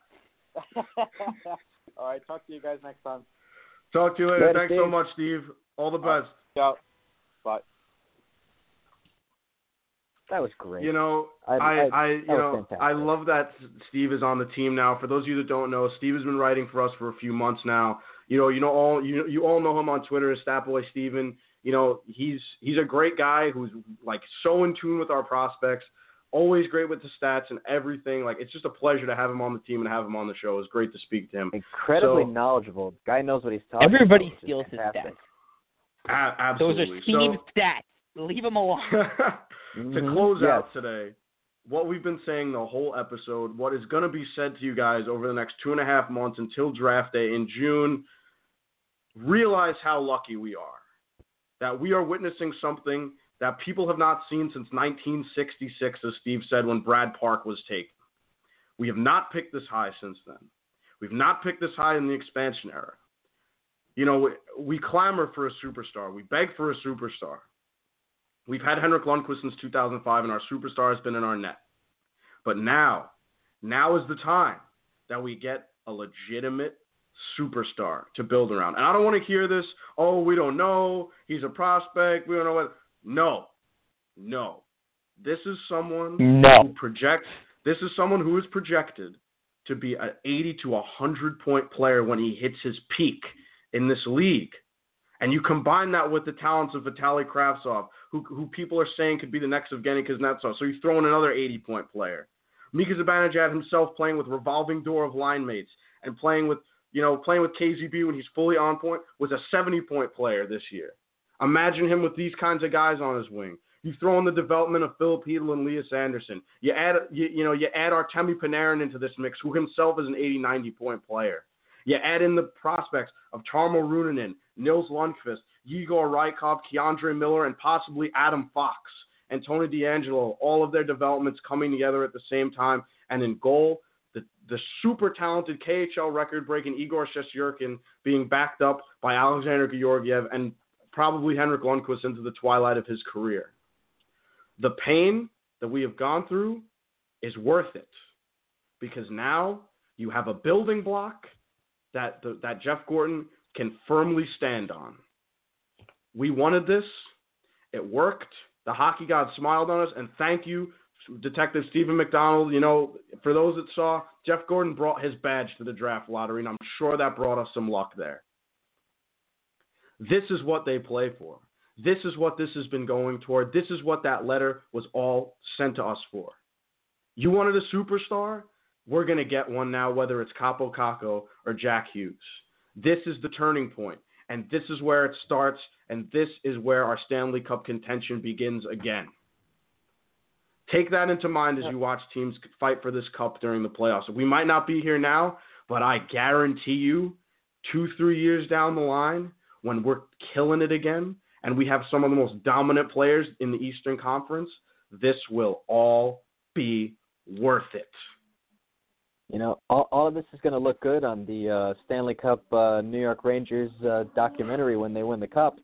[SPEAKER 6] All right, talk to you guys next time.
[SPEAKER 3] Talk to you later. Thanks so much, Steve. All the best.
[SPEAKER 6] Ciao. Bye.
[SPEAKER 5] That was great.
[SPEAKER 3] I love that Steve is on the team now. For those of you that don't know, Steve has been writing for us for a few months now. You all know him on Twitter as Statboy Steven. He's a great guy who's like so in tune with our prospects. Always great with the stats and everything. Like, it's just a pleasure to have him on the team and have him on the show. It's great to speak to him.
[SPEAKER 5] Incredibly knowledgeable. The guy knows what he's talking about.
[SPEAKER 4] Everybody steals his stats.
[SPEAKER 3] Absolutely.
[SPEAKER 4] Those are Steve's stats. Leave him alone.
[SPEAKER 3] To close out today, what we've been saying the whole episode, what is going to be said to you guys over the next 2.5 months until draft day in June, realize how lucky we are. That we are witnessing something that people have not seen since 1966, as Steve said, when Brad Park was taken. We have not picked this high since then. We've not picked this high in the expansion era. We clamor for a superstar. We beg for a superstar. We've had Henrik Lundqvist since 2005, and our superstar has been in our net. But now is the time that we get a legitimate superstar to build around. And I don't want to hear this, "Oh, we don't know. He's a prospect. We don't know what." No. This is someone This is someone who is projected to be an 80 to 100-point player when he hits his peak in this league. And you combine that with the talents of Vitaly Kravtsov, who people are saying could be the next Evgeny Kuznetsov. So you throw in another 80-point player. Mika Zibanejad himself playing with revolving door of line mates and playing with KZB when he's fully on point was a 70-point player this year. Imagine him with these kinds of guys on his wing. You throw in the development of Philip Hedl and Elias Anderson. You add Artemi Panarin into this mix, who himself is an 80, 90-point player. You add in the prospects of Tarmo Ruunanen, Nils Lundqvist, Igor Rykov, Keandre Miller, and possibly Adam Fox and Tony DeAngelo, all of their developments coming together at the same time. And in goal, the super talented KHL record-breaking Igor Shesterkin being backed up by Alexander Georgiev and probably Henrik Lundqvist into the twilight of his career. The pain that we have gone through is worth it, because now you have a building block that Jeff Gorton can firmly stand on. We wanted this. It worked. The hockey god smiled on us, and thank you, Detective Stephen McDonald. You know, for those that saw, Jeff Gorton brought his badge to the draft lottery, and I'm sure that brought us some luck there. This is what they play for. This is what this has been going toward. This is what that letter was all sent to us for. You wanted a superstar? We're going to get one now, whether it's Capo Caco or Jack Hughes. This is the turning point, and this is where it starts, and this is where our Stanley Cup contention begins again. Take that into mind as you watch teams fight for this cup during the playoffs. We might not be here now, but I guarantee you 2-3 years down the line, when we're killing it again and we have some of the most dominant players in the Eastern Conference, this will all be worth it.
[SPEAKER 7] You know, all of this is going to look good on the Stanley Cup New York Rangers documentary when they win the cup.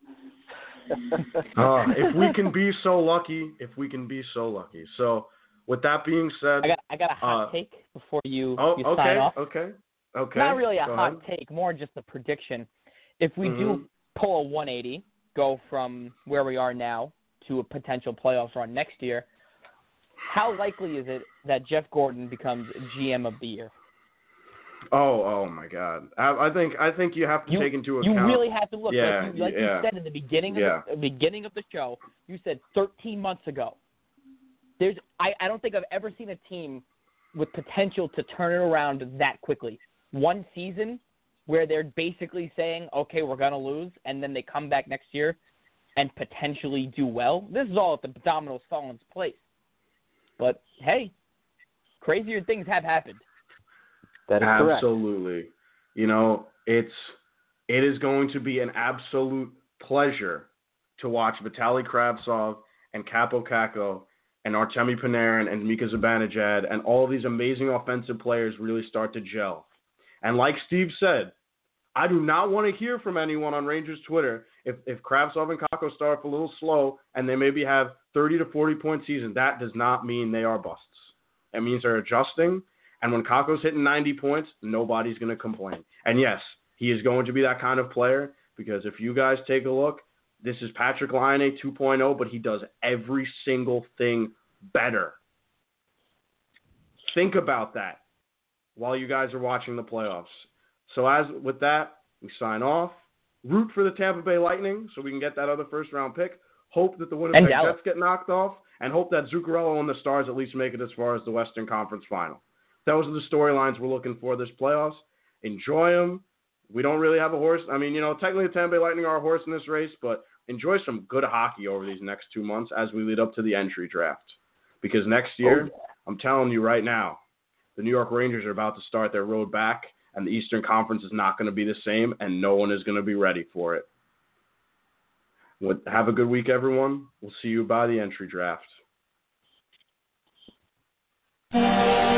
[SPEAKER 3] If we can be so lucky. So, with that being said,
[SPEAKER 4] I got a hot take before you
[SPEAKER 3] okay,
[SPEAKER 4] sign off.
[SPEAKER 3] Okay.
[SPEAKER 4] Not really a
[SPEAKER 3] Go
[SPEAKER 4] hot
[SPEAKER 3] ahead.
[SPEAKER 4] take, more just a prediction. If we do pull a 180, go from where we are now to a potential playoff run next year, how likely is it that Jeff Gorton becomes GM of the year?
[SPEAKER 3] Oh my God! I think you have to take into account.
[SPEAKER 4] You really have to look.
[SPEAKER 3] Yeah,
[SPEAKER 4] like you said in the beginning of the show. You said 13 months ago. I don't think I've ever seen a team with potential to turn it around that quickly. One season where they're basically saying, okay, we're going to lose, and then they come back next year and potentially do well. This is all at the dominoes fall into place. But, hey, crazier things have happened.
[SPEAKER 7] That is correct.
[SPEAKER 3] Absolutely. You know, it is going to be an absolute pleasure to watch Vitaly Kravtsov and Capo Caco and Artemi Panarin and Mika Zibanejad and all of these amazing offensive players really start to gel. And like Steve said, I do not want to hear from anyone on Rangers Twitter if Kravtsov and Caco start off a little slow and they maybe have 30 to 40-point season. That does not mean they are busts. It means they're adjusting. And when Caco's hitting 90 points, nobody's going to complain. And yes, he is going to be that kind of player because if you guys take a look, this is Patrick Laine 2.0, but he does every single thing better. Think about that while you guys are watching the playoffs. So as with that, we sign off. Root for the Tampa Bay Lightning so we can get that other first-round pick. Hope that the Winnipeg Jets get knocked off, and hope that Zuccarello and the Stars at least make it as far as the Western Conference Final. Those are the storylines we're looking for this playoffs. Enjoy them. We don't really have a horse. I mean, technically the Tampa Bay Lightning are a horse in this race, but enjoy some good hockey over these next 2 months as we lead up to the entry draft. Because next year, I'm telling you right now, the New York Rangers are about to start their road back, and the Eastern Conference is not going to be the same, and no one is going to be ready for it. Have a good week, everyone. We'll see you by the entry draft.